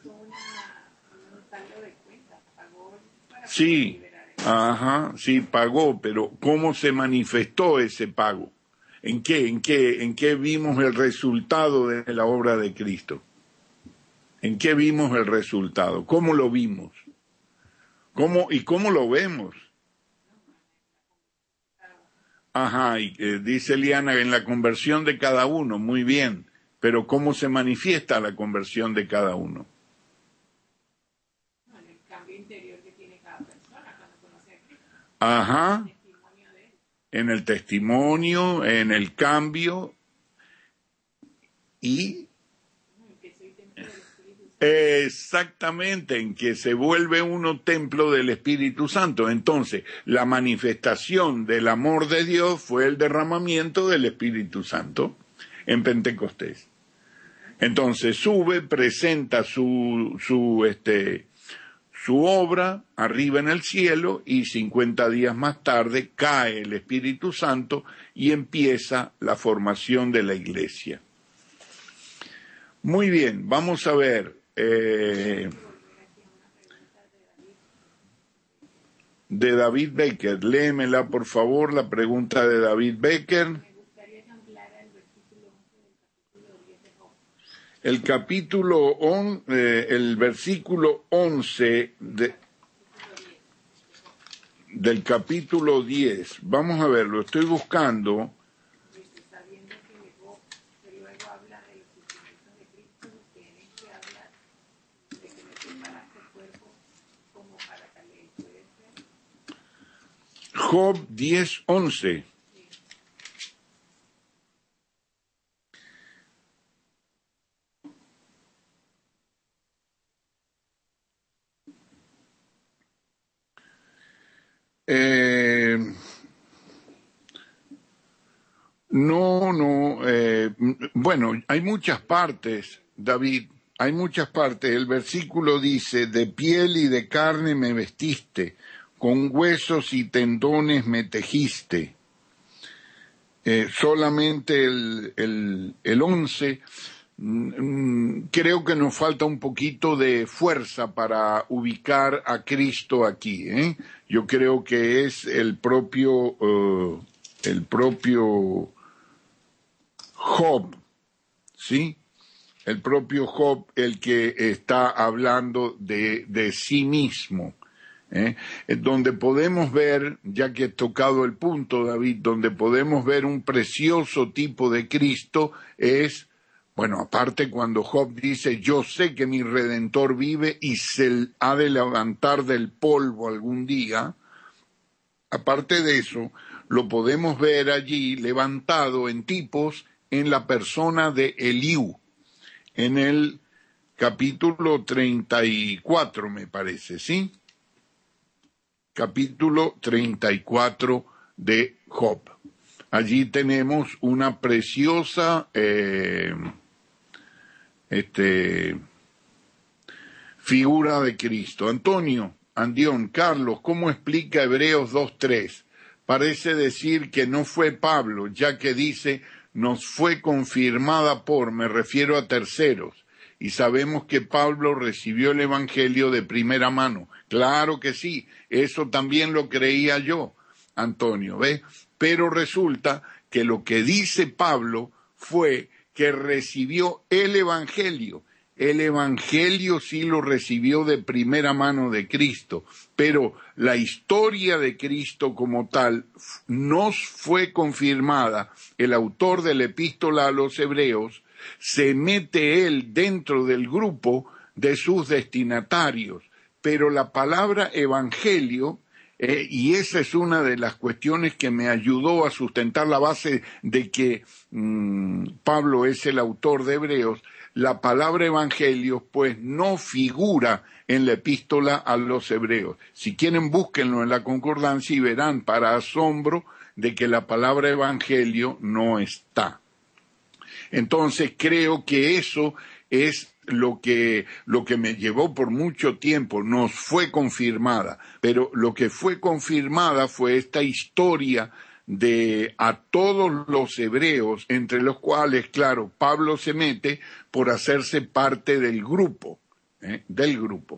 Sí, ajá, sí, pagó, pero ¿cómo se manifestó ese pago? ¿En qué, en qué, en qué vimos el resultado de la obra de Cristo? ¿En qué vimos el resultado? ¿Cómo lo vimos? ¿Cómo, y cómo lo vemos? Ajá, y eh, dice Liana, en la conversión de cada uno, muy bien, pero ¿cómo se manifiesta la conversión de cada uno? No, en el cambio interior que tiene cada persona cuando conoce a Cristo. Ajá, en el testimonio, en el cambio y... Exactamente, en que se vuelve uno templo del Espíritu Santo. Entonces, la manifestación del amor de Dios fue el derramamiento del Espíritu Santo en Pentecostés. Entonces sube, presenta su, su, este, su obra arriba en el cielo y cincuenta días más tarde cae el Espíritu Santo y empieza la formación de la iglesia. Muy bien, vamos a ver. Eh, de David Becker, léemela por favor, la pregunta de David Becker. Me gustaría que ampliara el versículo once del capítulo diez de Job. El capítulo on, eh, el versículo once de, del capítulo diez. Vamos a ver, lo estoy buscando. Dice, sabiendo que llegó, que luego habla de los sufrimientos de Cristo, tienes que hablar de que me preparaste el cuerpo como para la ley. ¿Puede ser? Job diez, once. Eh, no, no. Eh, bueno, hay muchas partes, David, hay muchas partes. El versículo dice, de piel y de carne me vestiste, con huesos y tendones me tejiste. Eh, solamente el, el, el once, mm, creo que nos falta un poquito de fuerza para ubicar a Cristo aquí, ¿eh? Yo creo que es el propio, uh, el propio Job, ¿sí? El propio Job el que está hablando de, de sí mismo. ¿Eh? Donde podemos ver, ya que he tocado el punto, David, donde podemos ver un precioso tipo de Cristo es, bueno, aparte cuando Job dice, yo sé que mi Redentor vive y se ha de levantar del polvo algún día, aparte de eso, lo podemos ver allí levantado en tipos en la persona de Eliú, en el capítulo treinta y cuatro, me parece, ¿sí? Capítulo treinta y cuatro de Job. Allí tenemos una preciosa eh, este, figura de Cristo. Antonio, Andión, Carlos, ¿cómo explica Hebreos dos tres? Parece decir que no fue Pablo, ya que dice, nos fue confirmada por, me refiero a terceros, y sabemos que Pablo recibió el Evangelio de primera mano. Claro que sí, eso también lo creía yo, Antonio, ¿ves? Pero resulta que lo que dice Pablo fue que recibió el Evangelio. El Evangelio sí lo recibió de primera mano de Cristo, pero la historia de Cristo como tal nos fue confirmada. El autor de la epístola a los Hebreos se mete él dentro del grupo de sus destinatarios, pero la palabra evangelio, eh, y esa es una de las cuestiones que me ayudó a sustentar la base de que mmm, Pablo es el autor de Hebreos, la palabra evangelio pues no figura en la epístola a los Hebreos. Si quieren búsquenlo en la concordancia y verán para asombro de que la palabra evangelio no está. Entonces creo que eso es lo que, lo que me llevó por mucho tiempo, nos fue confirmada, pero lo que fue confirmada fue esta historia de a todos los hebreos, entre los cuales, claro, Pablo se mete por hacerse parte del grupo, ¿eh? del grupo.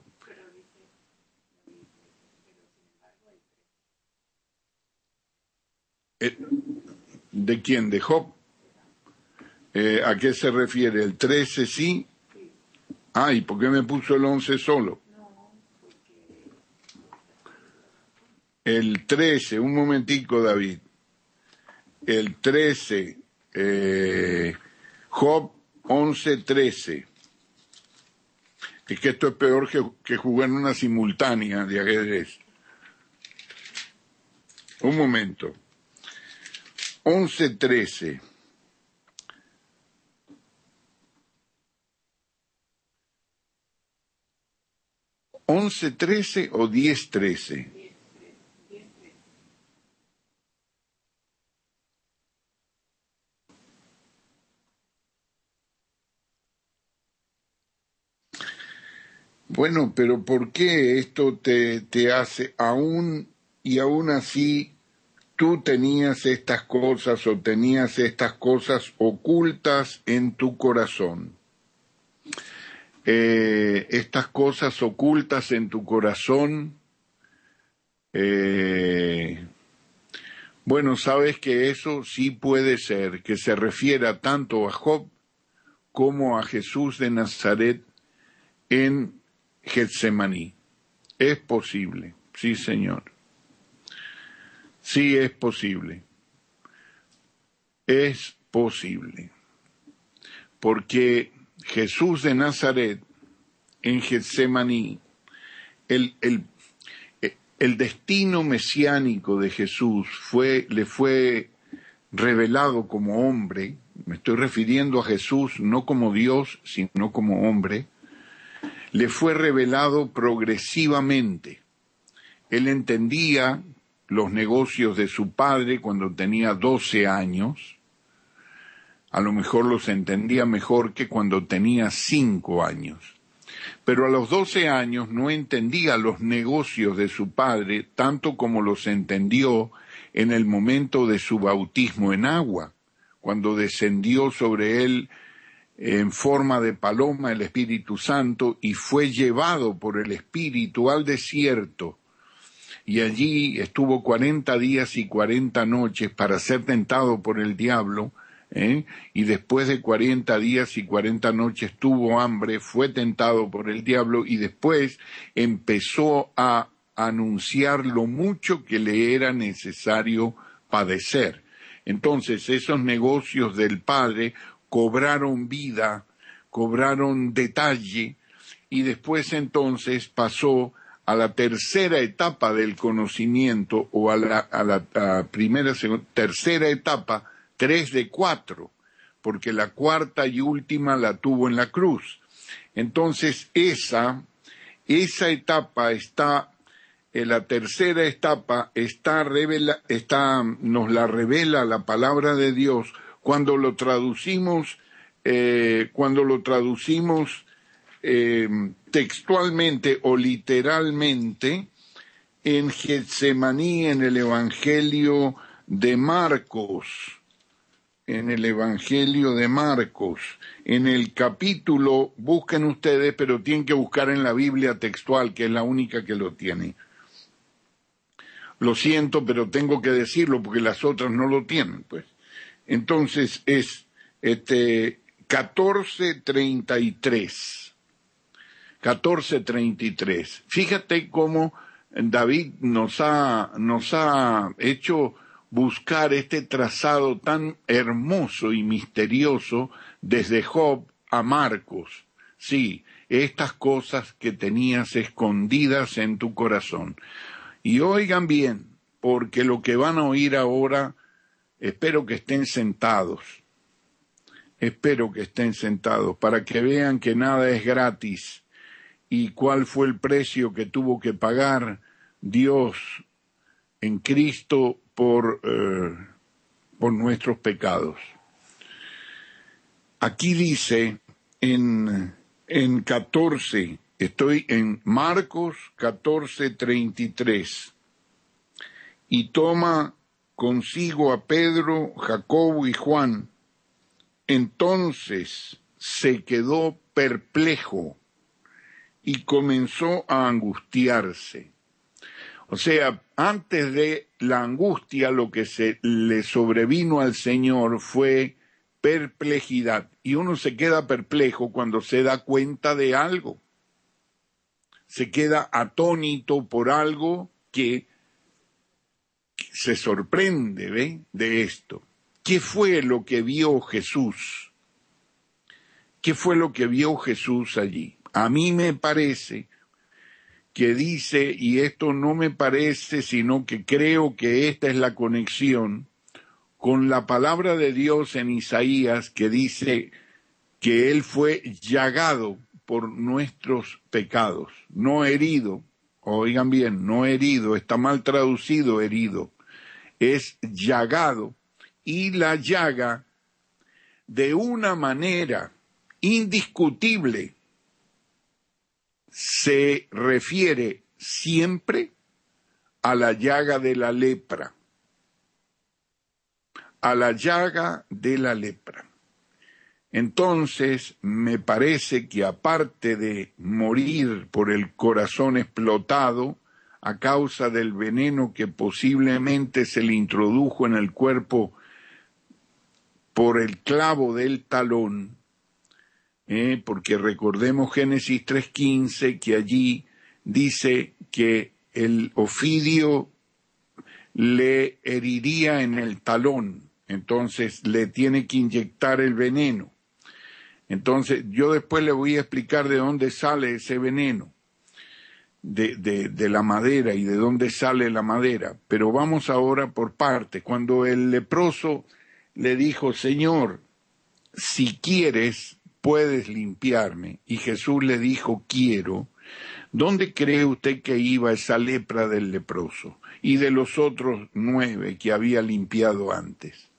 Eh, ¿De quién? ¿De Job? Eh, ¿A qué se refiere? ¿El trece sí? Ay, ¿por qué me puso el once solo? El trece, un momentico, David. El trece, eh, Job once trece. Es que esto es peor que, que jugar en una simultánea de ajedrez. Un momento. once trece. ¿once trece o diez trece? Bueno, pero ¿por qué esto te, te hace aún y aún así tú tenías estas cosas o tenías estas cosas ocultas en tu corazón? Eh, estas cosas ocultas en tu corazón, eh, bueno, sabes que eso sí puede ser, que se refiera tanto a Job como a Jesús de Nazaret en Getsemaní. Es posible, sí, Señor. Sí, es posible. Es posible. Porque Jesús de Nazaret en Getsemaní, el, el, el destino mesiánico de Jesús fue, le fue revelado como hombre. Me estoy refiriendo a Jesús no como Dios, sino como hombre. Le fue revelado progresivamente. Él entendía los negocios de su padre cuando tenía doce años. A lo mejor los entendía mejor que cuando tenía cinco años. Pero a los doce años no entendía los negocios de su padre tanto como los entendió en el momento de su bautismo en agua, cuando descendió sobre él en forma de paloma el Espíritu Santo y fue llevado por el Espíritu al desierto. Y allí estuvo cuarenta días y cuarenta noches para ser tentado por el diablo, ¿eh? Y después de cuarenta días y cuarenta noches tuvo hambre, fue tentado por el diablo y después empezó a anunciar lo mucho que le era necesario padecer. Entonces esos negocios del Padre cobraron vida, cobraron detalle y después entonces pasó a la tercera etapa del conocimiento, o a la, a la a primera, segunda, tercera etapa, tres de cuatro, porque la cuarta y última la tuvo en la cruz. Entonces esa, esa etapa está, en la tercera etapa está, revela, está, nos la revela la palabra de Dios cuando lo traducimos, eh, cuando lo traducimos Eh, textualmente o literalmente en Getsemaní, en el Evangelio de Marcos, en el Evangelio de Marcos, en el capítulo, busquen ustedes, pero tienen que buscar en la Biblia textual, que es la única que lo tiene. Lo siento, pero tengo que decirlo porque las otras no lo tienen, pues. Entonces es este catorce treinta y tres. catorce treinta y tres. Fíjate cómo David nos ha, nos ha hecho buscar este trazado tan hermoso y misterioso desde Job a Marcos. Sí, estas cosas que tenías escondidas en tu corazón. Y oigan bien, porque lo que van a oír ahora, espero que estén sentados. Espero que estén sentados para que vean que nada es gratis. Y cuál fue el precio que tuvo que pagar Dios en Cristo por, eh, por nuestros pecados. Aquí dice en, en catorce, estoy en Marcos catorce treinta y tres, y toma consigo a Pedro, Jacobo y Juan. Entonces se quedó perplejo y comenzó a angustiarse. O sea, antes de la angustia, lo que se le sobrevino al Señor fue perplejidad. Y uno se queda perplejo cuando se da cuenta de algo. Se queda atónito por algo que se sorprende, ¿ve? De esto. ¿Qué fue lo que vio Jesús? ¿Qué fue lo que vio Jesús allí? A mí me parece que dice, y esto no me parece, sino que creo que esta es la conexión con la palabra de Dios en Isaías, que dice que Él fue llagado por nuestros pecados, no herido. Oigan bien, no herido, está mal traducido herido, es llagado. Y la llaga, de una manera indiscutible, se refiere siempre a la llaga de la lepra, a la llaga de la lepra. Entonces, me parece que aparte de morir por el corazón explotado a causa del veneno que posiblemente se le introdujo en el cuerpo por el clavo del talón, Eh, porque recordemos Génesis tres quince, que allí dice que el ofidio le heriría en el talón, entonces le tiene que inyectar el veneno. Entonces yo después le voy a explicar de dónde sale ese veneno, de, de, de la madera y de dónde sale la madera, pero vamos ahora por partes. Cuando el leproso le dijo, Señor, si quieres, puedes limpiarme. Y Jesús le dijo, quiero. ¿Dónde cree usted que iba esa lepra del leproso y de los otros nueve que había limpiado antes?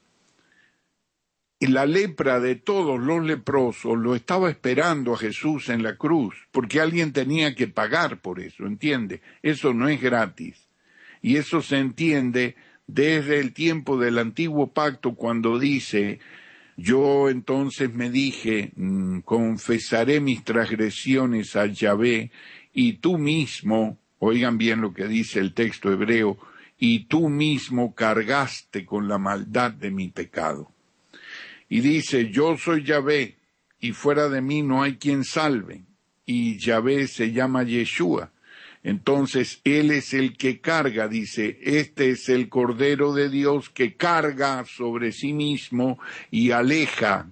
Y la lepra de todos los leprosos lo estaba esperando a Jesús en la cruz, porque alguien tenía que pagar por eso, ¿entiende? Eso no es gratis. Y eso se entiende desde el tiempo del antiguo pacto, cuando dice: yo entonces me dije, confesaré mis transgresiones a Yahvé, y tú mismo, oigan bien lo que dice el texto hebreo, y tú mismo cargaste con la maldad de mi pecado. Y dice: yo soy Yahvé, y fuera de mí no hay quien salve. Y Yahvé se llama Yeshua. Entonces, Él es el que carga, dice, este es el Cordero de Dios que carga sobre sí mismo y aleja,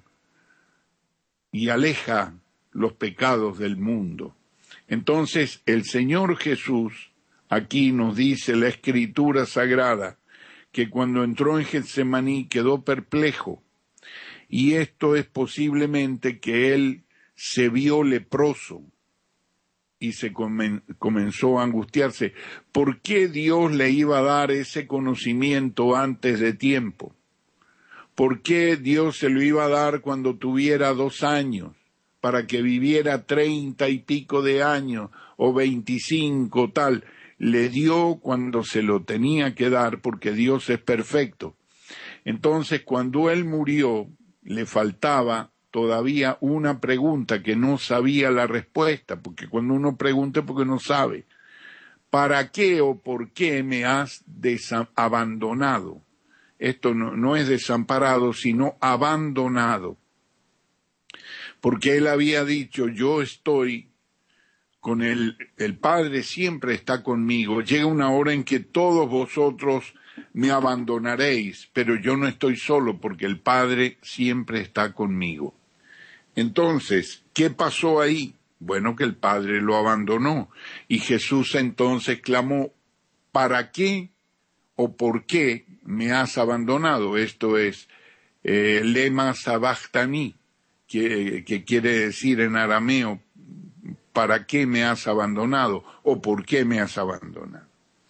y aleja los pecados del mundo. Entonces, el Señor Jesús, aquí nos dice la Escritura Sagrada, que cuando entró en Getsemaní quedó perplejo. Y esto es posiblemente que él se vio leproso y se comen, comenzó a angustiarse. ¿Por qué Dios le iba a dar ese conocimiento antes de tiempo? ¿Por qué Dios se lo iba a dar cuando tuviera dos años, para que viviera treinta y pico de años o veinticinco, tal? Le dio cuando se lo tenía que dar, porque Dios es perfecto. Entonces, cuando él murió, le faltaba todavía una pregunta que no sabía la respuesta, porque cuando uno pregunta es porque no sabe. ¿Para qué o por qué me has abandonado? Esto no, no es desamparado, sino abandonado. Porque él había dicho: yo estoy con él, el Padre siempre está conmigo. Llega una hora en que todos vosotros me abandonaréis, pero yo no estoy solo, porque el Padre siempre está conmigo. Entonces, ¿qué pasó ahí? Bueno, que el Padre lo abandonó, y Jesús entonces clamó: ¿para qué o por qué me has abandonado? Esto es eh, lema sabachthani, que, que quiere decir en arameo: ¿para qué me has abandonado? O ¿por qué me has abandonado?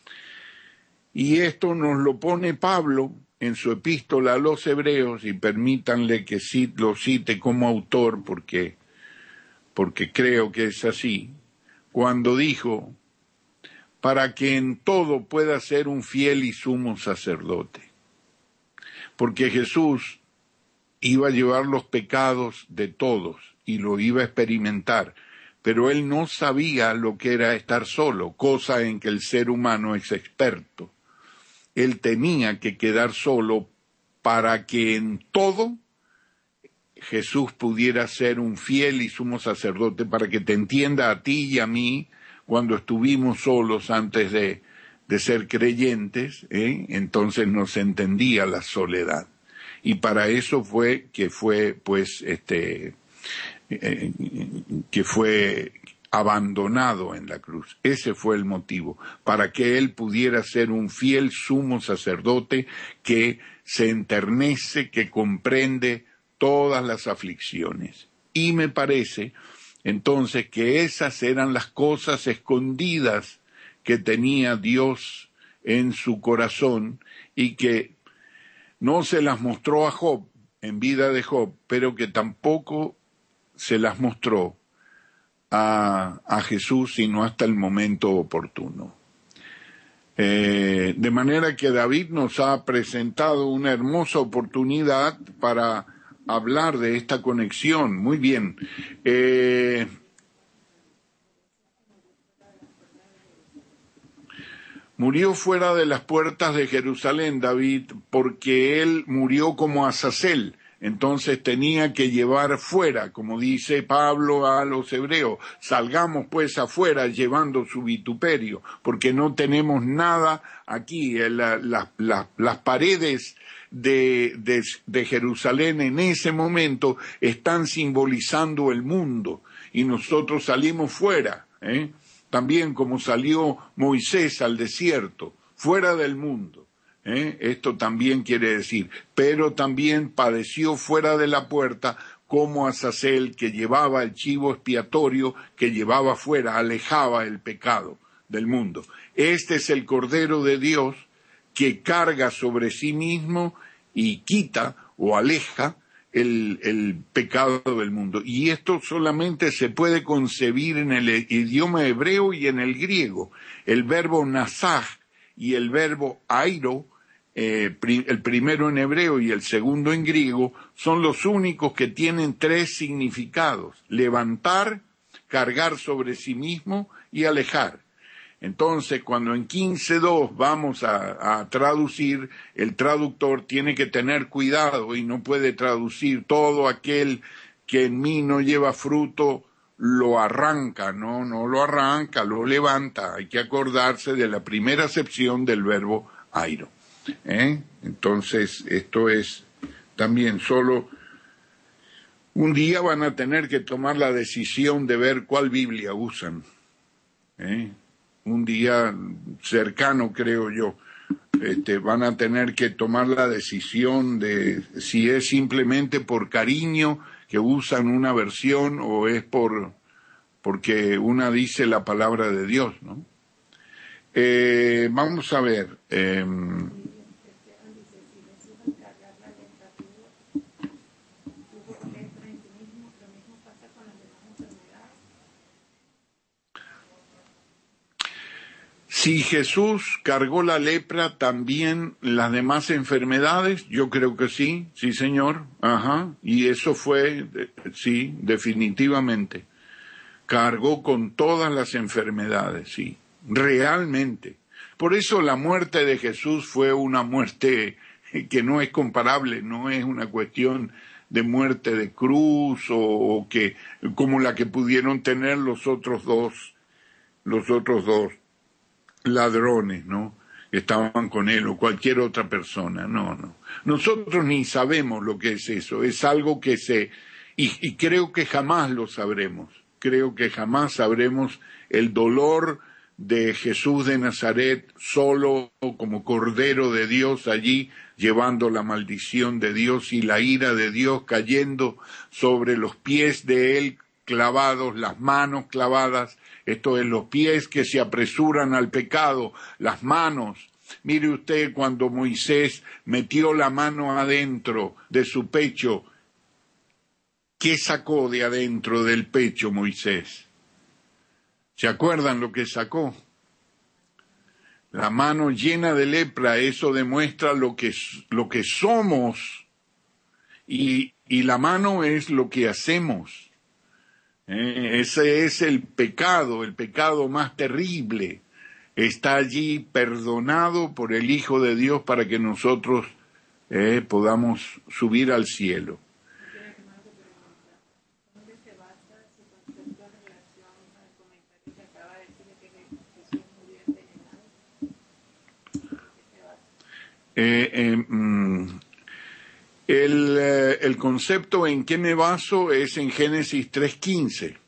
Y esto nos lo pone Pablo en su epístola a los Hebreos, y permítanle que lo cite como autor, porque, porque creo que es así, cuando dijo: para que en todo pueda ser un fiel y sumo sacerdote. Porque Jesús iba a llevar los pecados de todos y lo iba a experimentar, pero él no sabía lo que era estar solo, cosa en que el ser humano es experto. Él tenía que quedar solo para que en todo Jesús pudiera ser un fiel y sumo sacerdote, para que te entienda a ti y a mí cuando estuvimos solos antes de, de ser creyentes, ¿eh? Entonces nos entendía la soledad. Y para eso fue que fue, pues, este, eh, que fue abandonado en la cruz. Ese fue el motivo, para que él pudiera ser un fiel sumo sacerdote que se enternece, que comprende todas las aflicciones. Y me parece entonces que esas eran las cosas escondidas que tenía Dios en su corazón, y que no se las mostró a Job en vida de Job, pero que tampoco se las mostró A, a Jesús, sino hasta el momento oportuno. Eh, de manera que David nos ha presentado una hermosa oportunidad para hablar de esta conexión. Muy bien. Eh, murió fuera de las puertas de Jerusalén, David, porque él murió como Azazel. Entonces tenía que llevar fuera, como dice Pablo a los hebreos: salgamos pues afuera llevando su vituperio, porque no tenemos nada aquí. La, la, la, las paredes de, de, de Jerusalén en ese momento están simbolizando el mundo, y nosotros salimos fuera, ¿eh? También como salió Moisés al desierto, fuera del mundo. ¿Eh? Esto también quiere decir, pero también padeció fuera de la puerta como Azazel, que llevaba el chivo expiatorio, que llevaba fuera, alejaba el pecado del mundo. Este es el Cordero de Dios que carga sobre sí mismo y quita o aleja el, el pecado del mundo. Y esto solamente se puede concebir en el idioma hebreo y en el griego. El verbo nasaj y el verbo airo, eh, pri, el primero en hebreo y el segundo en griego, son los únicos que tienen tres significados: levantar, cargar sobre sí mismo y alejar. Entonces, cuando en quince dos vamos a, a traducir, el traductor tiene que tener cuidado y no puede traducir todo aquel que en mí no lleva fruto, lo arranca, no, no lo arranca, lo levanta. Hay que acordarse de la primera acepción del verbo airo. ¿Eh? Entonces, esto es también solo... Un día van a tener que tomar la decisión de ver cuál Biblia usan. ¿Eh? Un día cercano, creo yo, este, van a tener que tomar la decisión de si es simplemente por cariño que usan una versión o es por porque una dice la palabra de Dios, ¿no? Eh, vamos a ver. Eh, Si Jesús cargó la lepra, también las demás enfermedades, yo creo que sí, sí señor, ajá, y eso fue, sí, definitivamente, cargó con todas las enfermedades, sí, realmente. Por eso la muerte de Jesús fue una muerte que no es comparable, no es una cuestión de muerte de cruz o, o que, como la que pudieron tener los otros dos, los otros dos ladrones, ¿no? Que estaban con él o cualquier otra persona, no, no. Nosotros ni sabemos lo que es eso, es algo que se, y, y creo que jamás lo sabremos, creo que jamás sabremos el dolor de Jesús de Nazaret solo como Cordero de Dios allí, llevando la maldición de Dios y la ira de Dios cayendo sobre los pies de él clavados, las manos clavadas, esto es, los pies que se apresuran al pecado, las manos. Mire usted cuando Moisés metió la mano adentro de su pecho, ¿qué sacó de adentro del pecho Moisés? ¿Se acuerdan lo que sacó? La mano llena de lepra, eso demuestra lo que, lo que somos, y, y la mano es lo que hacemos. Eh, ese es el pecado, el pecado más terrible. Está allí perdonado por el Hijo de Dios para que nosotros eh, podamos subir al cielo. ¿Dónde se basa su concepto en relación al comentario que acaba de decir de que Jesús murió envenenado? ¿Qué se basa? Eh, eh, mm, El, eh, el concepto en qué me baso es en Génesis tres quince.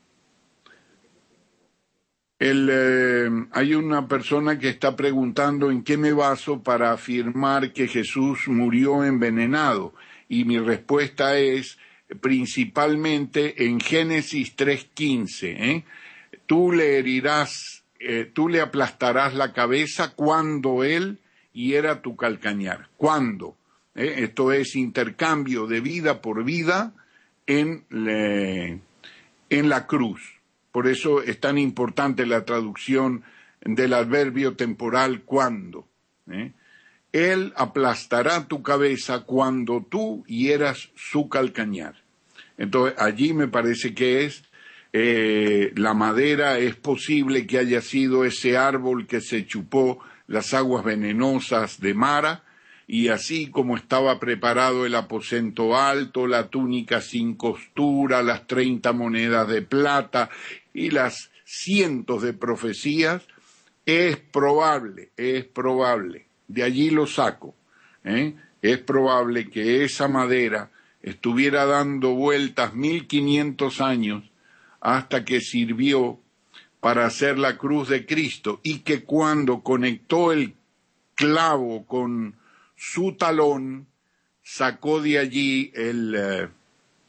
El, eh, hay una persona que está preguntando en qué me baso para afirmar que Jesús murió envenenado, y mi respuesta es principalmente en Génesis tres quince. ¿eh? Tú le herirás, eh, tú le aplastarás la cabeza cuando él hiera tu calcañar. ¿Cuándo? ¿Eh? Esto es intercambio de vida por vida en, le, en la cruz. Por eso es tan importante la traducción del adverbio temporal cuando. ¿eh? Él aplastará tu cabeza cuando tú hieras su calcañar. Entonces allí me parece que es eh, la madera, es posible que haya sido ese árbol que se chupó las aguas venenosas de Mara, y así como estaba preparado el aposento alto, la túnica sin costura, las treinta monedas de plata y las cientos de profecías, es probable, es probable, de allí lo saco, ¿eh? es probable que esa madera estuviera dando vueltas mil quinientos años hasta que sirvió para hacer la cruz de Cristo, y que cuando conectó el clavo con su talón, sacó de allí el,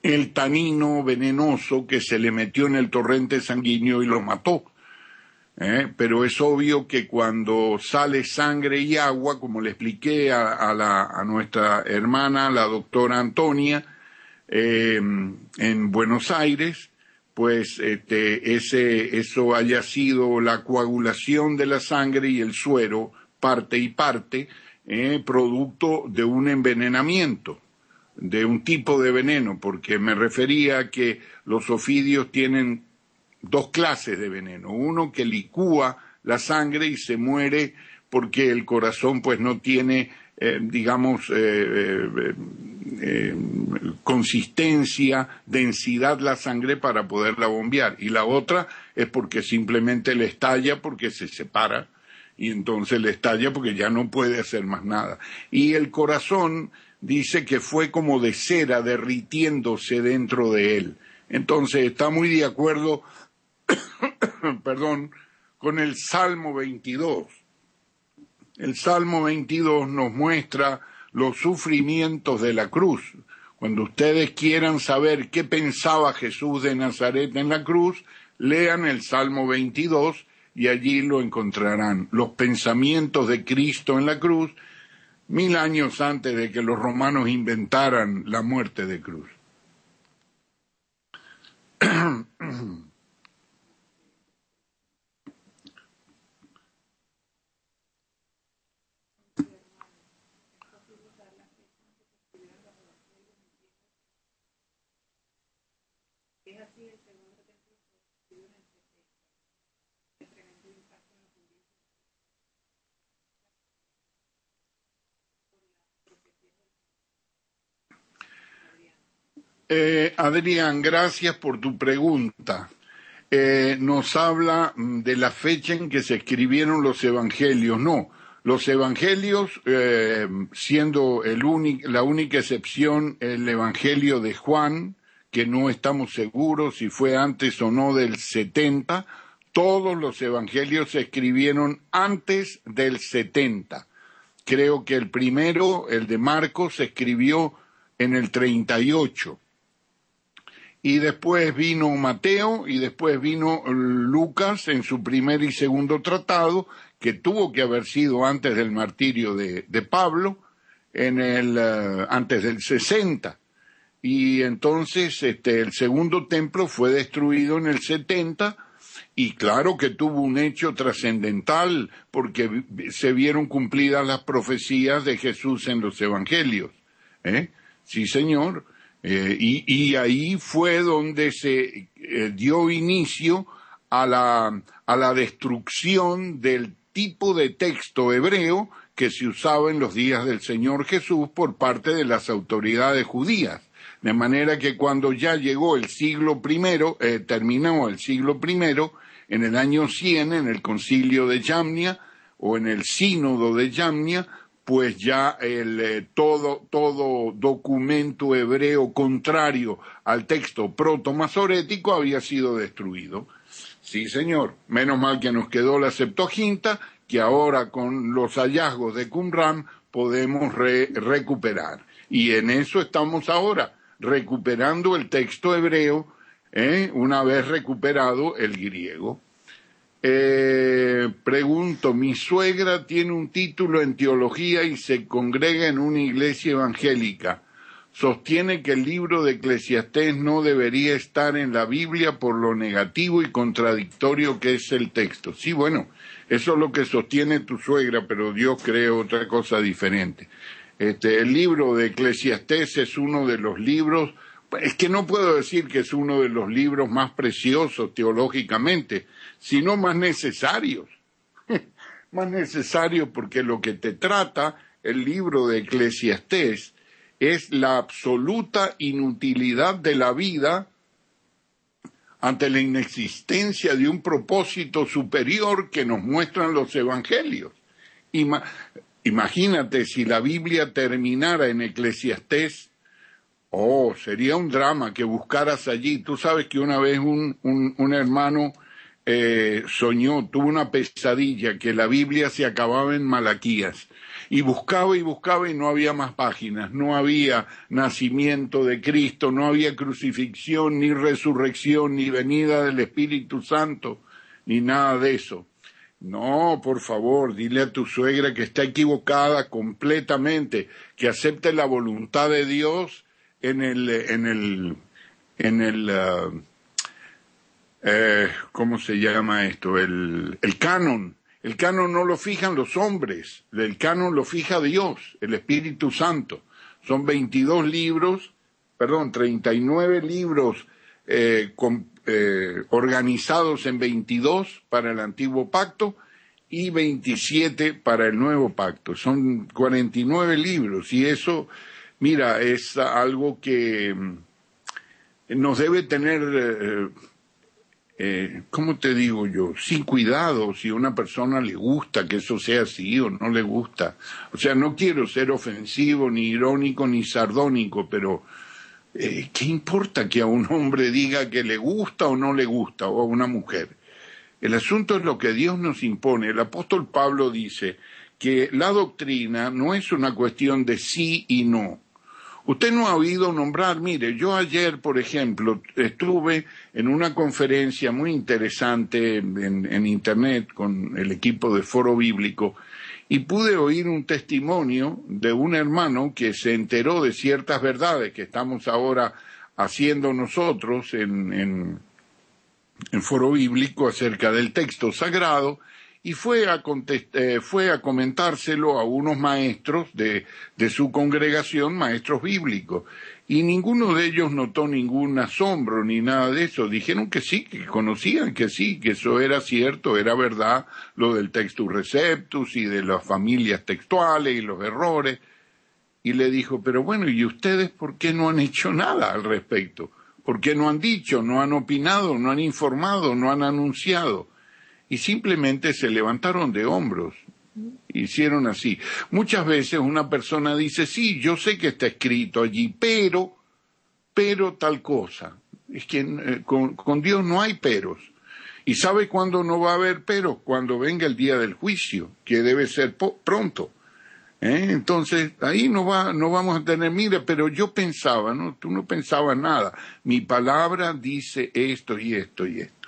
el tanino venenoso que se le metió en el torrente sanguíneo y lo mató. ¿Eh? Pero es obvio que cuando sale sangre y agua, como le expliqué a, a, la, a nuestra hermana, la doctora Antonia, eh, en Buenos Aires, pues este, ese, eso haya sido la coagulación de la sangre y el suero, parte y parte, eh, producto de un envenenamiento, de un tipo de veneno, porque me refería a que los ofidios tienen dos clases de veneno, uno que licúa la sangre y se muere porque el corazón pues no tiene, eh, digamos, eh, eh, eh, consistencia, densidad la sangre para poderla bombear, y la otra es porque simplemente le estalla porque se separa, y entonces le estalla porque ya no puede hacer más nada. Y el corazón dice que fue como de cera derritiéndose dentro de él. Entonces está muy de acuerdo perdón, con el Salmo veintidós. El Salmo veintidós nos muestra los sufrimientos de la cruz. Cuando ustedes quieran saber qué pensaba Jesús de Nazaret en la cruz, lean el Salmo veintidós y allí lo encontrarán. Los pensamientos de Cristo en la cruz, mil años antes de que los romanos inventaran la muerte de cruz. Eh, Adrián, gracias por tu pregunta. Eh, nos habla de la fecha en que se escribieron los evangelios. No, los evangelios, eh, siendo el único, la única excepción el evangelio de Juan, que no estamos seguros si fue antes o no del setenta, todos los evangelios se escribieron antes del setenta. Creo que el primero, el de Marcos, se escribió en el treinta y ocho. Y después vino Mateo, y después vino Lucas en su primer y segundo tratado, que tuvo que haber sido antes del martirio de, de Pablo, en el, uh, antes del sesenta. Y entonces este, el segundo templo fue destruido en el setenta, y claro que tuvo un hecho trascendental, porque se vieron cumplidas las profecías de Jesús en los evangelios. ¿Eh? Sí, señor. Eh, y, y ahí fue donde se eh, dio inicio a la, a la destrucción del tipo de texto hebreo que se usaba en los días del Señor Jesús por parte de las autoridades judías. De manera que cuando ya llegó el siglo primero, eh, terminó el siglo primero, en el año cien, en el concilio de Yamnia, o en el sínodo de Yamnia, pues ya el, eh, todo, todo documento hebreo contrario al texto proto-masorético había sido destruido. Sí, señor. Menos mal que nos quedó la Septuaginta, que ahora con los hallazgos de Qumran podemos re- recuperar. Y en eso estamos ahora, recuperando el texto hebreo, ¿eh? Una vez recuperado el griego. Eh, pregunto, mi suegra tiene un título en teología y se congrega en una iglesia evangélica. Sostiene que el libro de Eclesiastés no debería estar en la Biblia por lo negativo y contradictorio que es el texto. Sí, bueno, eso es lo que sostiene tu suegra, pero Dios cree otra cosa diferente. Este, el libro de Eclesiastés es uno de los libros, es que no puedo decir que es uno de los libros más preciosos teológicamente, sino más necesarios. Más necesarios porque lo que te trata el libro de Eclesiastés es la absoluta inutilidad de la vida ante la inexistencia de un propósito superior que nos muestran los evangelios. Ima- imagínate si la Biblia terminara en Eclesiastés. Oh, sería un drama que buscaras allí. Tú sabes que una vez un, un, un hermano eh, soñó, tuvo una pesadilla, que la Biblia se acababa en Malaquías. Y buscaba y buscaba y no había más páginas, no había nacimiento de Cristo, no había crucifixión, ni resurrección, ni venida del Espíritu Santo, ni nada de eso. No, por favor, dile a tu suegra que está equivocada completamente, que acepte la voluntad de Dios en el, en el, en el, uh, eh, ¿cómo se llama esto? El, el canon. El canon no lo fijan los hombres, el canon lo fija Dios, el Espíritu Santo. Son veintidós libros, perdón, treinta y nueve libros eh, con, eh, organizados en veintidós para el Antiguo Pacto y veintisiete para el Nuevo Pacto. Son cuarenta y nueve libros y eso, mira, es algo que nos debe tener... Eh, Eh, ¿cómo te digo yo? Sin cuidado si a una persona le gusta que eso sea así o no le gusta. O sea, no quiero ser ofensivo, ni irónico, ni sardónico, pero eh, ¿qué importa que a un hombre diga que le gusta o no le gusta, o a una mujer? El asunto es lo que Dios nos impone. El apóstol Pablo dice que la doctrina no es una cuestión de sí y no. Usted no ha oído nombrar, mire, yo ayer, por ejemplo, estuve en una conferencia muy interesante en, en Internet con el equipo de Foro Bíblico y pude oír un testimonio de un hermano que se enteró de ciertas verdades que estamos ahora haciendo nosotros en, en, en Foro Bíblico acerca del texto sagrado. Y fue a, contest- eh, fue a comentárselo a unos maestros de, de su congregación, maestros bíblicos. Y ninguno de ellos notó ningún asombro ni nada de eso. Dijeron que sí, que conocían que sí, que eso era cierto, era verdad, lo del textus receptus y de las familias textuales y los errores. Y le dijo, pero bueno, ¿y ustedes por qué no han hecho nada al respecto? ¿Por qué no han dicho, no han opinado, no han informado, no han anunciado? Y simplemente se levantaron de hombros, hicieron así. Muchas veces una persona dice, sí, yo sé que está escrito allí, pero, pero tal cosa. Es que eh, con, con Dios no hay peros. ¿Y sabe cuándo no va a haber peros? Cuando venga el día del juicio, que debe ser po- pronto. ¿Eh? Entonces, ahí no va, no vamos a tener, mira, pero yo pensaba, ¿no? Tú no pensabas nada. Mi palabra dice esto y esto y esto.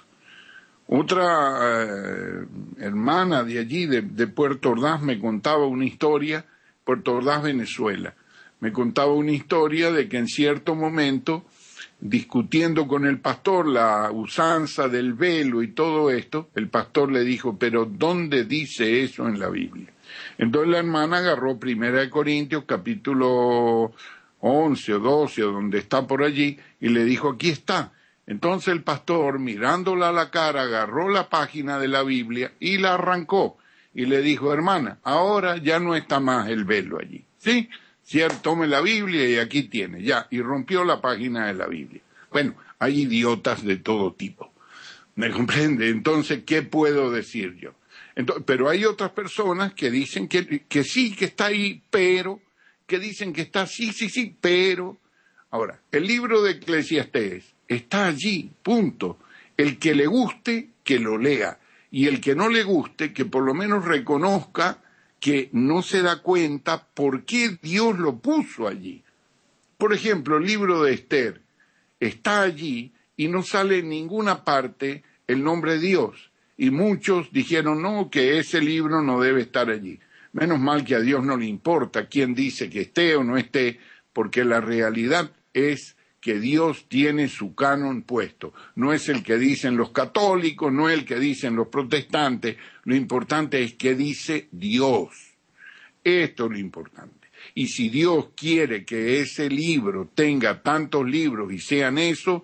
Otra eh, hermana de allí, de, de Puerto Ordaz, me contaba una historia, Puerto Ordaz, Venezuela, me contaba una historia de que en cierto momento, discutiendo con el pastor la usanza del velo y todo esto, el pastor le dijo, pero ¿dónde dice eso en la Biblia? Entonces la hermana agarró Primera de Corintios, capítulo once o doce, o donde está por allí, y le dijo, aquí está. Entonces el pastor, mirándola a la cara, agarró la página de la Biblia y la arrancó. Y le dijo, hermana, ahora ya no está más el velo allí. ¿Sí? Cierto, tome la Biblia y aquí tiene, ya. Y rompió la página de la Biblia. Bueno, hay idiotas de todo tipo. ¿Me comprende? Entonces, ¿qué puedo decir yo? Entonces, pero hay otras personas que dicen que, que sí, que está ahí, pero, que dicen que está sí, sí, sí, pero. Ahora, el libro de Eclesiastés está allí, punto. El que le guste, que lo lea. Y el que no le guste, que por lo menos reconozca que no se da cuenta por qué Dios lo puso allí. Por ejemplo, el libro de Esther está allí y no sale en ninguna parte el nombre de Dios. Y muchos dijeron, no, que ese libro no debe estar allí. Menos mal que a Dios no le importa quién dice que esté o no esté, porque la realidad es que Dios tiene su canon puesto. No es el que dicen los católicos, no es el que dicen los protestantes. Lo importante es que dice Dios. Esto es lo importante. Y si Dios quiere que ese libro tenga tantos libros y sean eso,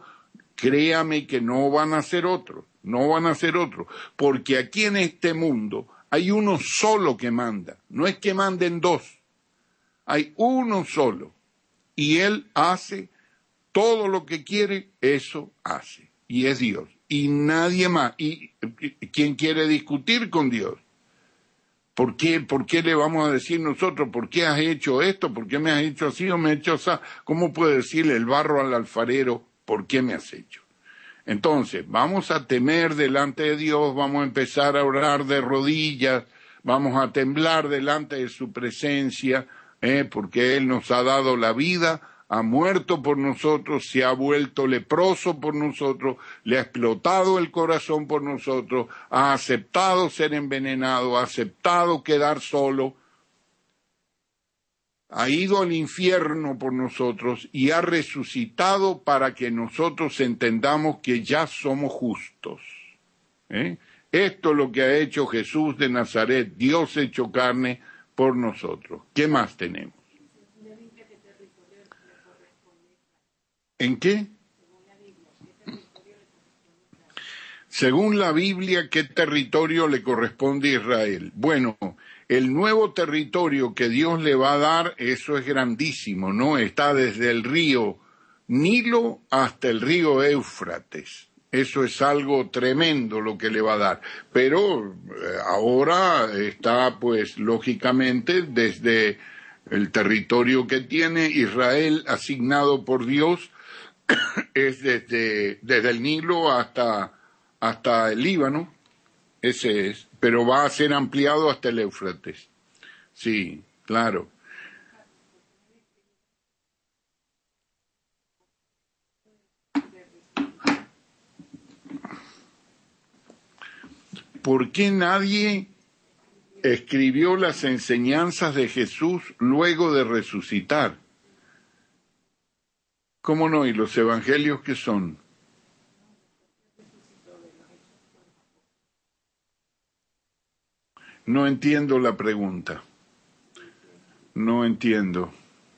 créame que no van a ser otros, no van a ser otros. Porque aquí en este mundo hay uno solo que manda. No es que manden dos. Hay uno solo. Y Él hace todo lo que quiere, eso hace. Y es Dios. Y nadie más. ¿Y quién quiere discutir con Dios? ¿Por qué, ¿Por qué le vamos a decir nosotros, por qué has hecho esto? ¿Por qué me has hecho así o me has hecho así? ¿Cómo puede decirle el barro al alfarero, por qué me has hecho? Entonces, vamos a temer delante de Dios, vamos a empezar a orar de rodillas, vamos a temblar delante de su presencia, eh, porque Él nos ha dado la vida, ha muerto por nosotros, se ha vuelto leproso por nosotros, le ha explotado el corazón por nosotros, ha aceptado ser envenenado, ha aceptado quedar solo, ha ido al infierno por nosotros y ha resucitado para que nosotros entendamos que ya somos justos. ¿Eh? Esto es lo que ha hecho Jesús de Nazaret, Dios hecho carne por nosotros. ¿Qué más tenemos? ¿En qué? Según la Biblia, ¿qué territorio le corresponde a Israel? Bueno, el nuevo territorio que Dios le va a dar, eso es grandísimo, ¿no? Está desde el río Nilo hasta el río Éufrates. Eso es algo tremendo lo que le va a dar. Pero eh, ahora está, pues, lógicamente, desde el territorio que tiene Israel asignado por Dios, es desde, desde el Nilo hasta, hasta el Líbano, ese es, pero va a ser ampliado hasta el Éufrates. Sí, claro. ¿Por qué nadie escribió las enseñanzas de Jesús luego de resucitar? ¿Cómo no? ¿Y los evangelios qué son? No entiendo la pregunta. No entiendo.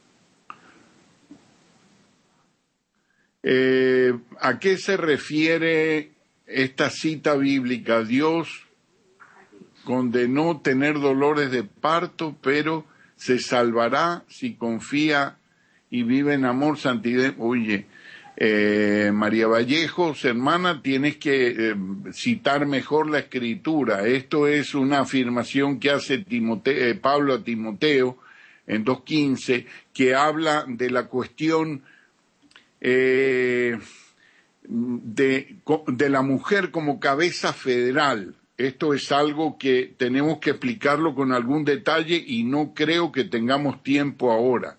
Eh, ¿a qué se refiere esta cita bíblica? Dios condenó tener dolores de parto, pero se salvará si confía y vive en amor, santidad. Oye, eh, María Vallejos, hermana, tienes que eh, citar mejor la Escritura. Esto es una afirmación que hace Timoteo, eh, Pablo a Timoteo en dos quince, que habla de la cuestión eh, de, de la mujer como cabeza federal. Esto es algo que tenemos que explicarlo con algún detalle y no creo que tengamos tiempo ahora.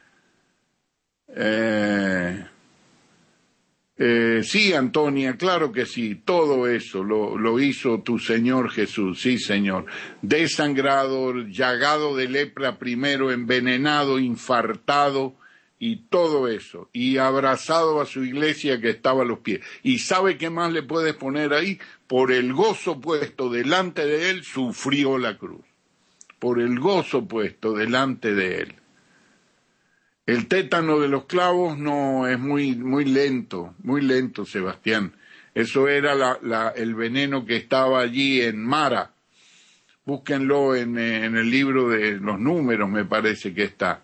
Eh, eh, sí, Antonia, claro que sí, todo eso lo, lo hizo tu Señor Jesús, sí, Señor. Desangrado, llagado de lepra primero, envenenado, infartado y todo eso, y abrazado a su iglesia que estaba a los pies. ¿Y sabe qué más le puedes poner ahí? Por el gozo puesto delante de él, sufrió la cruz. Por el gozo puesto delante de él. El tétano de los clavos no es muy, muy lento, muy lento, Sebastián. Eso era la, la, el veneno que estaba allí en Mara. Búsquenlo en, en el libro de los números, me parece que está.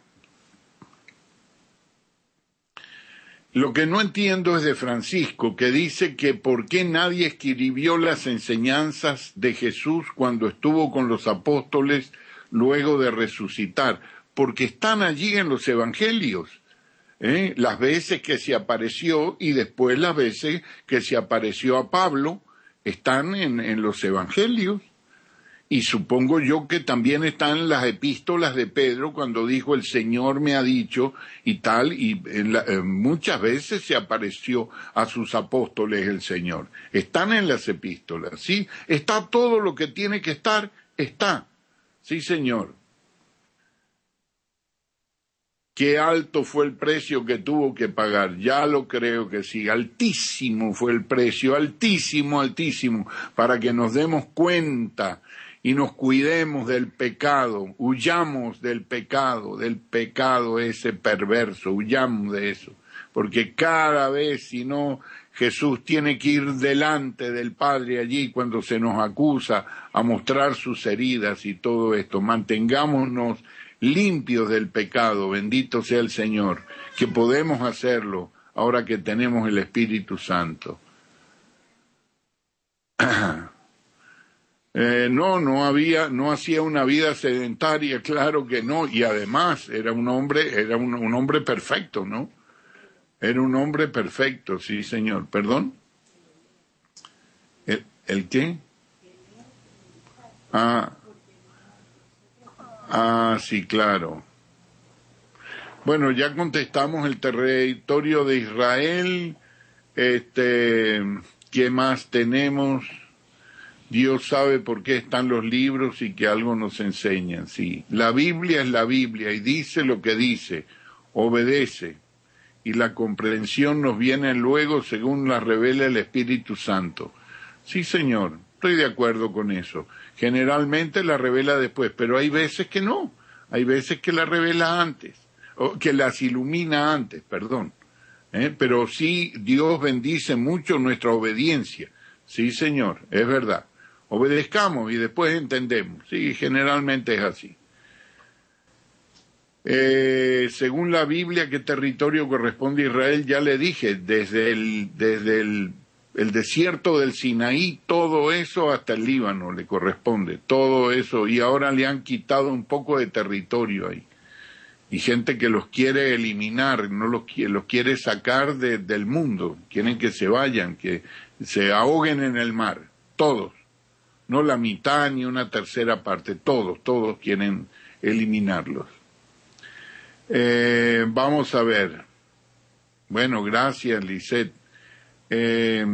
Lo que no entiendo es de Francisco, que dice que por qué nadie escribió las enseñanzas de Jesús cuando estuvo con los apóstoles luego de resucitar, porque están allí en los evangelios, ¿eh? Las veces que se apareció y después las veces que se apareció a Pablo están en, en los evangelios. Y supongo yo que también están las epístolas de Pedro cuando dijo el Señor me ha dicho y tal, y en la, eh, muchas veces se apareció a sus apóstoles el Señor. Están en las epístolas, ¿sí? Está todo lo que tiene que estar, está. Sí, Señor. Qué alto fue el precio que tuvo que pagar, ya lo creo que sí, altísimo fue el precio, altísimo, altísimo, para que nos demos cuenta y nos cuidemos del pecado, huyamos del pecado, del pecado ese perverso, huyamos de eso, porque cada vez, si no, Jesús tiene que ir delante del Padre allí cuando se nos acusa a mostrar sus heridas y todo esto. Mantengámonos limpios del pecado, bendito sea el Señor, que podemos hacerlo ahora que tenemos el Espíritu Santo. Eh, no, no había, no hacía una vida sedentaria, claro que no, y además era un hombre, era un, un hombre perfecto, ¿no? Era un hombre perfecto, sí, señor. ¿Perdón? ¿El, el qué? Ah, Ah, sí, claro. Bueno, ya contestamos el territorio de Israel. Este, ¿qué más tenemos? Dios sabe por qué están los libros y que algo nos enseñan. Sí, la Biblia es la Biblia y dice lo que dice, obedece. Y la comprensión nos viene luego según la revela el Espíritu Santo. Sí, Señor, estoy de acuerdo con eso. Generalmente la revela después, pero hay veces que no. Hay veces que la revela antes, o que las ilumina antes, perdón. ¿Eh? Pero sí, Dios bendice mucho nuestra obediencia. Sí, Señor, es verdad. Obedezcamos y después entendemos. Sí, generalmente es así. Eh, según la Biblia, ¿qué territorio corresponde a Israel? Ya le dije, desde el, desde el, el desierto del Sinaí, todo eso hasta el Líbano le corresponde, todo eso, y ahora le han quitado un poco de territorio ahí. Y gente que los quiere eliminar, no los quiere, los quiere sacar de, del mundo, quieren que se vayan, que se ahoguen en el mar, todos. No la mitad ni una tercera parte, todos, todos quieren eliminarlos. Eh, vamos a ver. Bueno, gracias, Lisette. Eh,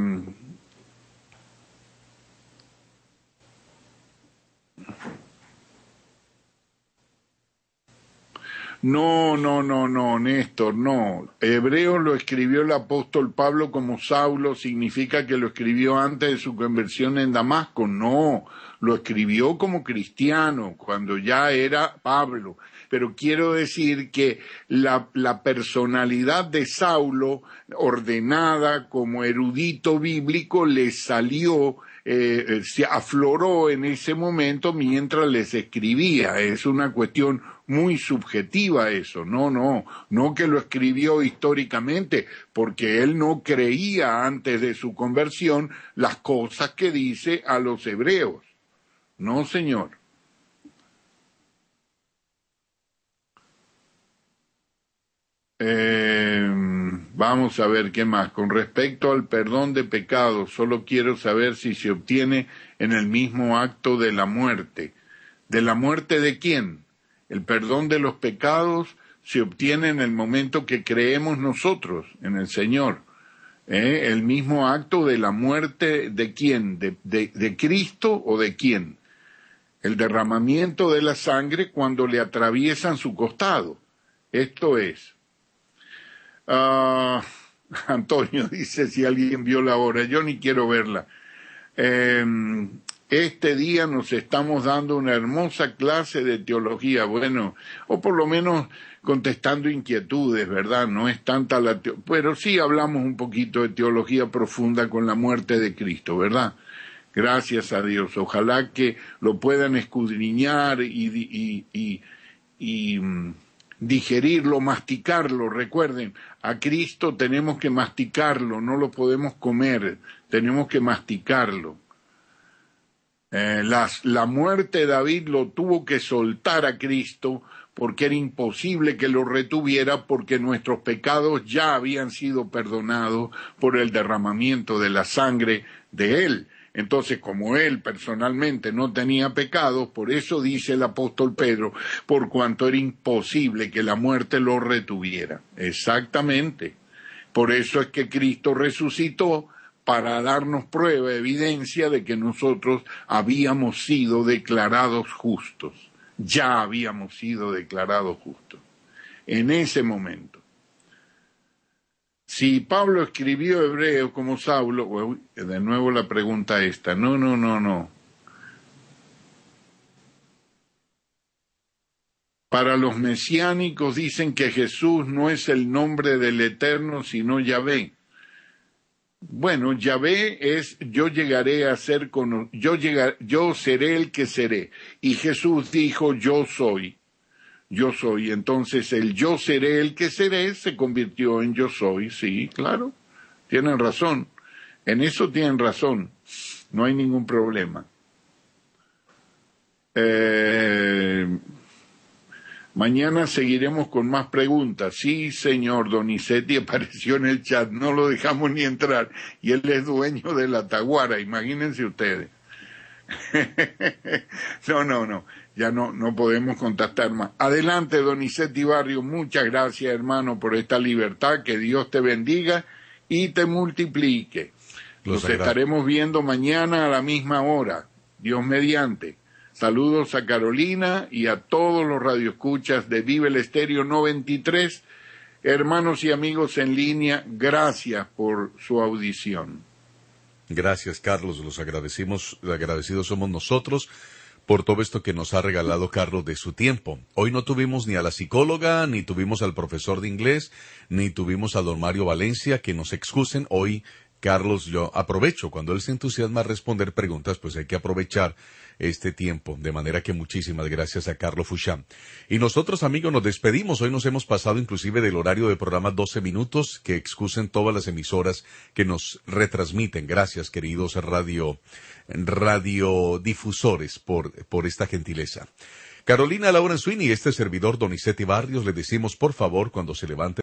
no, no, no, no, Néstor, no. Hebreo lo escribió el apóstol Pablo como Saulo, significa que lo escribió antes de su conversión en Damasco. No, lo escribió como cristiano, cuando ya era Pablo. Pero quiero decir que la, la personalidad de Saulo, ordenada como erudito bíblico, le salió, eh, se afloró en ese momento mientras les escribía. Es una cuestión muy subjetiva eso, no, no, no que lo escribió históricamente, porque él no creía antes de su conversión las cosas que dice a los hebreos. No, señor. Eh, vamos a ver qué más. Con respecto al perdón de pecados, solo quiero saber si se obtiene en el mismo acto de la muerte. ¿De la muerte de quién? El perdón de los pecados se obtiene en el momento que creemos nosotros en el Señor. ¿Eh? El mismo acto de la muerte de quién, de, de, de Cristo o de quién. El derramamiento de la sangre cuando le atraviesan su costado. Esto es. Uh, Antonio dice si alguien vio la hora, yo ni quiero verla. Eh, este día nos estamos dando una hermosa clase de teología, bueno, o por lo menos contestando inquietudes, ¿verdad? No es tanta la teología, pero sí hablamos un poquito de teología profunda con la muerte de Cristo, ¿verdad? Gracias a Dios, ojalá que lo puedan escudriñar y, y, y, y, y digerirlo, masticarlo. Recuerden, a Cristo tenemos que masticarlo, no lo podemos comer, tenemos que masticarlo. Eh, las, la muerte de David lo tuvo que soltar a Cristo porque era imposible que lo retuviera, porque nuestros pecados ya habían sido perdonados por el derramamiento de la sangre de él. Entonces, como él personalmente no tenía pecados, por eso dice el apóstol Pedro, por cuanto era imposible que la muerte lo retuviera. Exactamente. Por eso es que Cristo resucitó, para darnos prueba, evidencia de que nosotros habíamos sido declarados justos. Ya habíamos sido declarados justos. En ese momento. Si Pablo escribió hebreo como Saulo, uy, de nuevo la pregunta esta, no, no, no, no. Para los mesiánicos dicen que Jesús no es el nombre del Eterno, sino Yahvé. Bueno, Yahvé es yo llegaré a ser con yo llegar, yo seré el que seré. Y Jesús dijo yo soy. Yo soy, entonces el yo seré el que seré se convirtió en yo soy, sí, claro, tienen razón, en eso tienen razón, no hay ningún problema. Eh, mañana seguiremos con más preguntas. Sí, señor, Donizetti apareció en el chat, no lo dejamos ni entrar, y él es dueño de la Taguara, imagínense ustedes. No, no, no. ya no, no podemos contactar más. Adelante, Donizetti Barrio, muchas gracias, hermano, por esta libertad, que Dios te bendiga y te multiplique. Los Nos estaremos viendo mañana a la misma hora, Dios mediante. Saludos a Carolina y a todos los radioescuchas de Vive el Estéreo noventa y tres. Hermanos y amigos en línea, gracias por su audición. Gracias, Carlos. Los agradecimos, agradecidos somos nosotros por todo esto que nos ha regalado Carlos de su tiempo. Hoy no tuvimos ni a la psicóloga, ni tuvimos al profesor de inglés, ni tuvimos a don Mario Valencia, que nos excusen. Hoy, Carlos, yo aprovecho, cuando él se entusiasma a responder preguntas, pues hay que aprovechar este tiempo, de manera que muchísimas gracias a Carlos Fuchán. Y nosotros, amigos, nos despedimos. Hoy nos hemos pasado inclusive del horario de programa doce minutos, que excusen todas las emisoras que nos retransmiten. Gracias, queridos radio, radiodifusores, por, por esta gentileza. Carolina Laura Sweeney y este servidor Donizetti Barrios le decimos, por favor, cuando se levante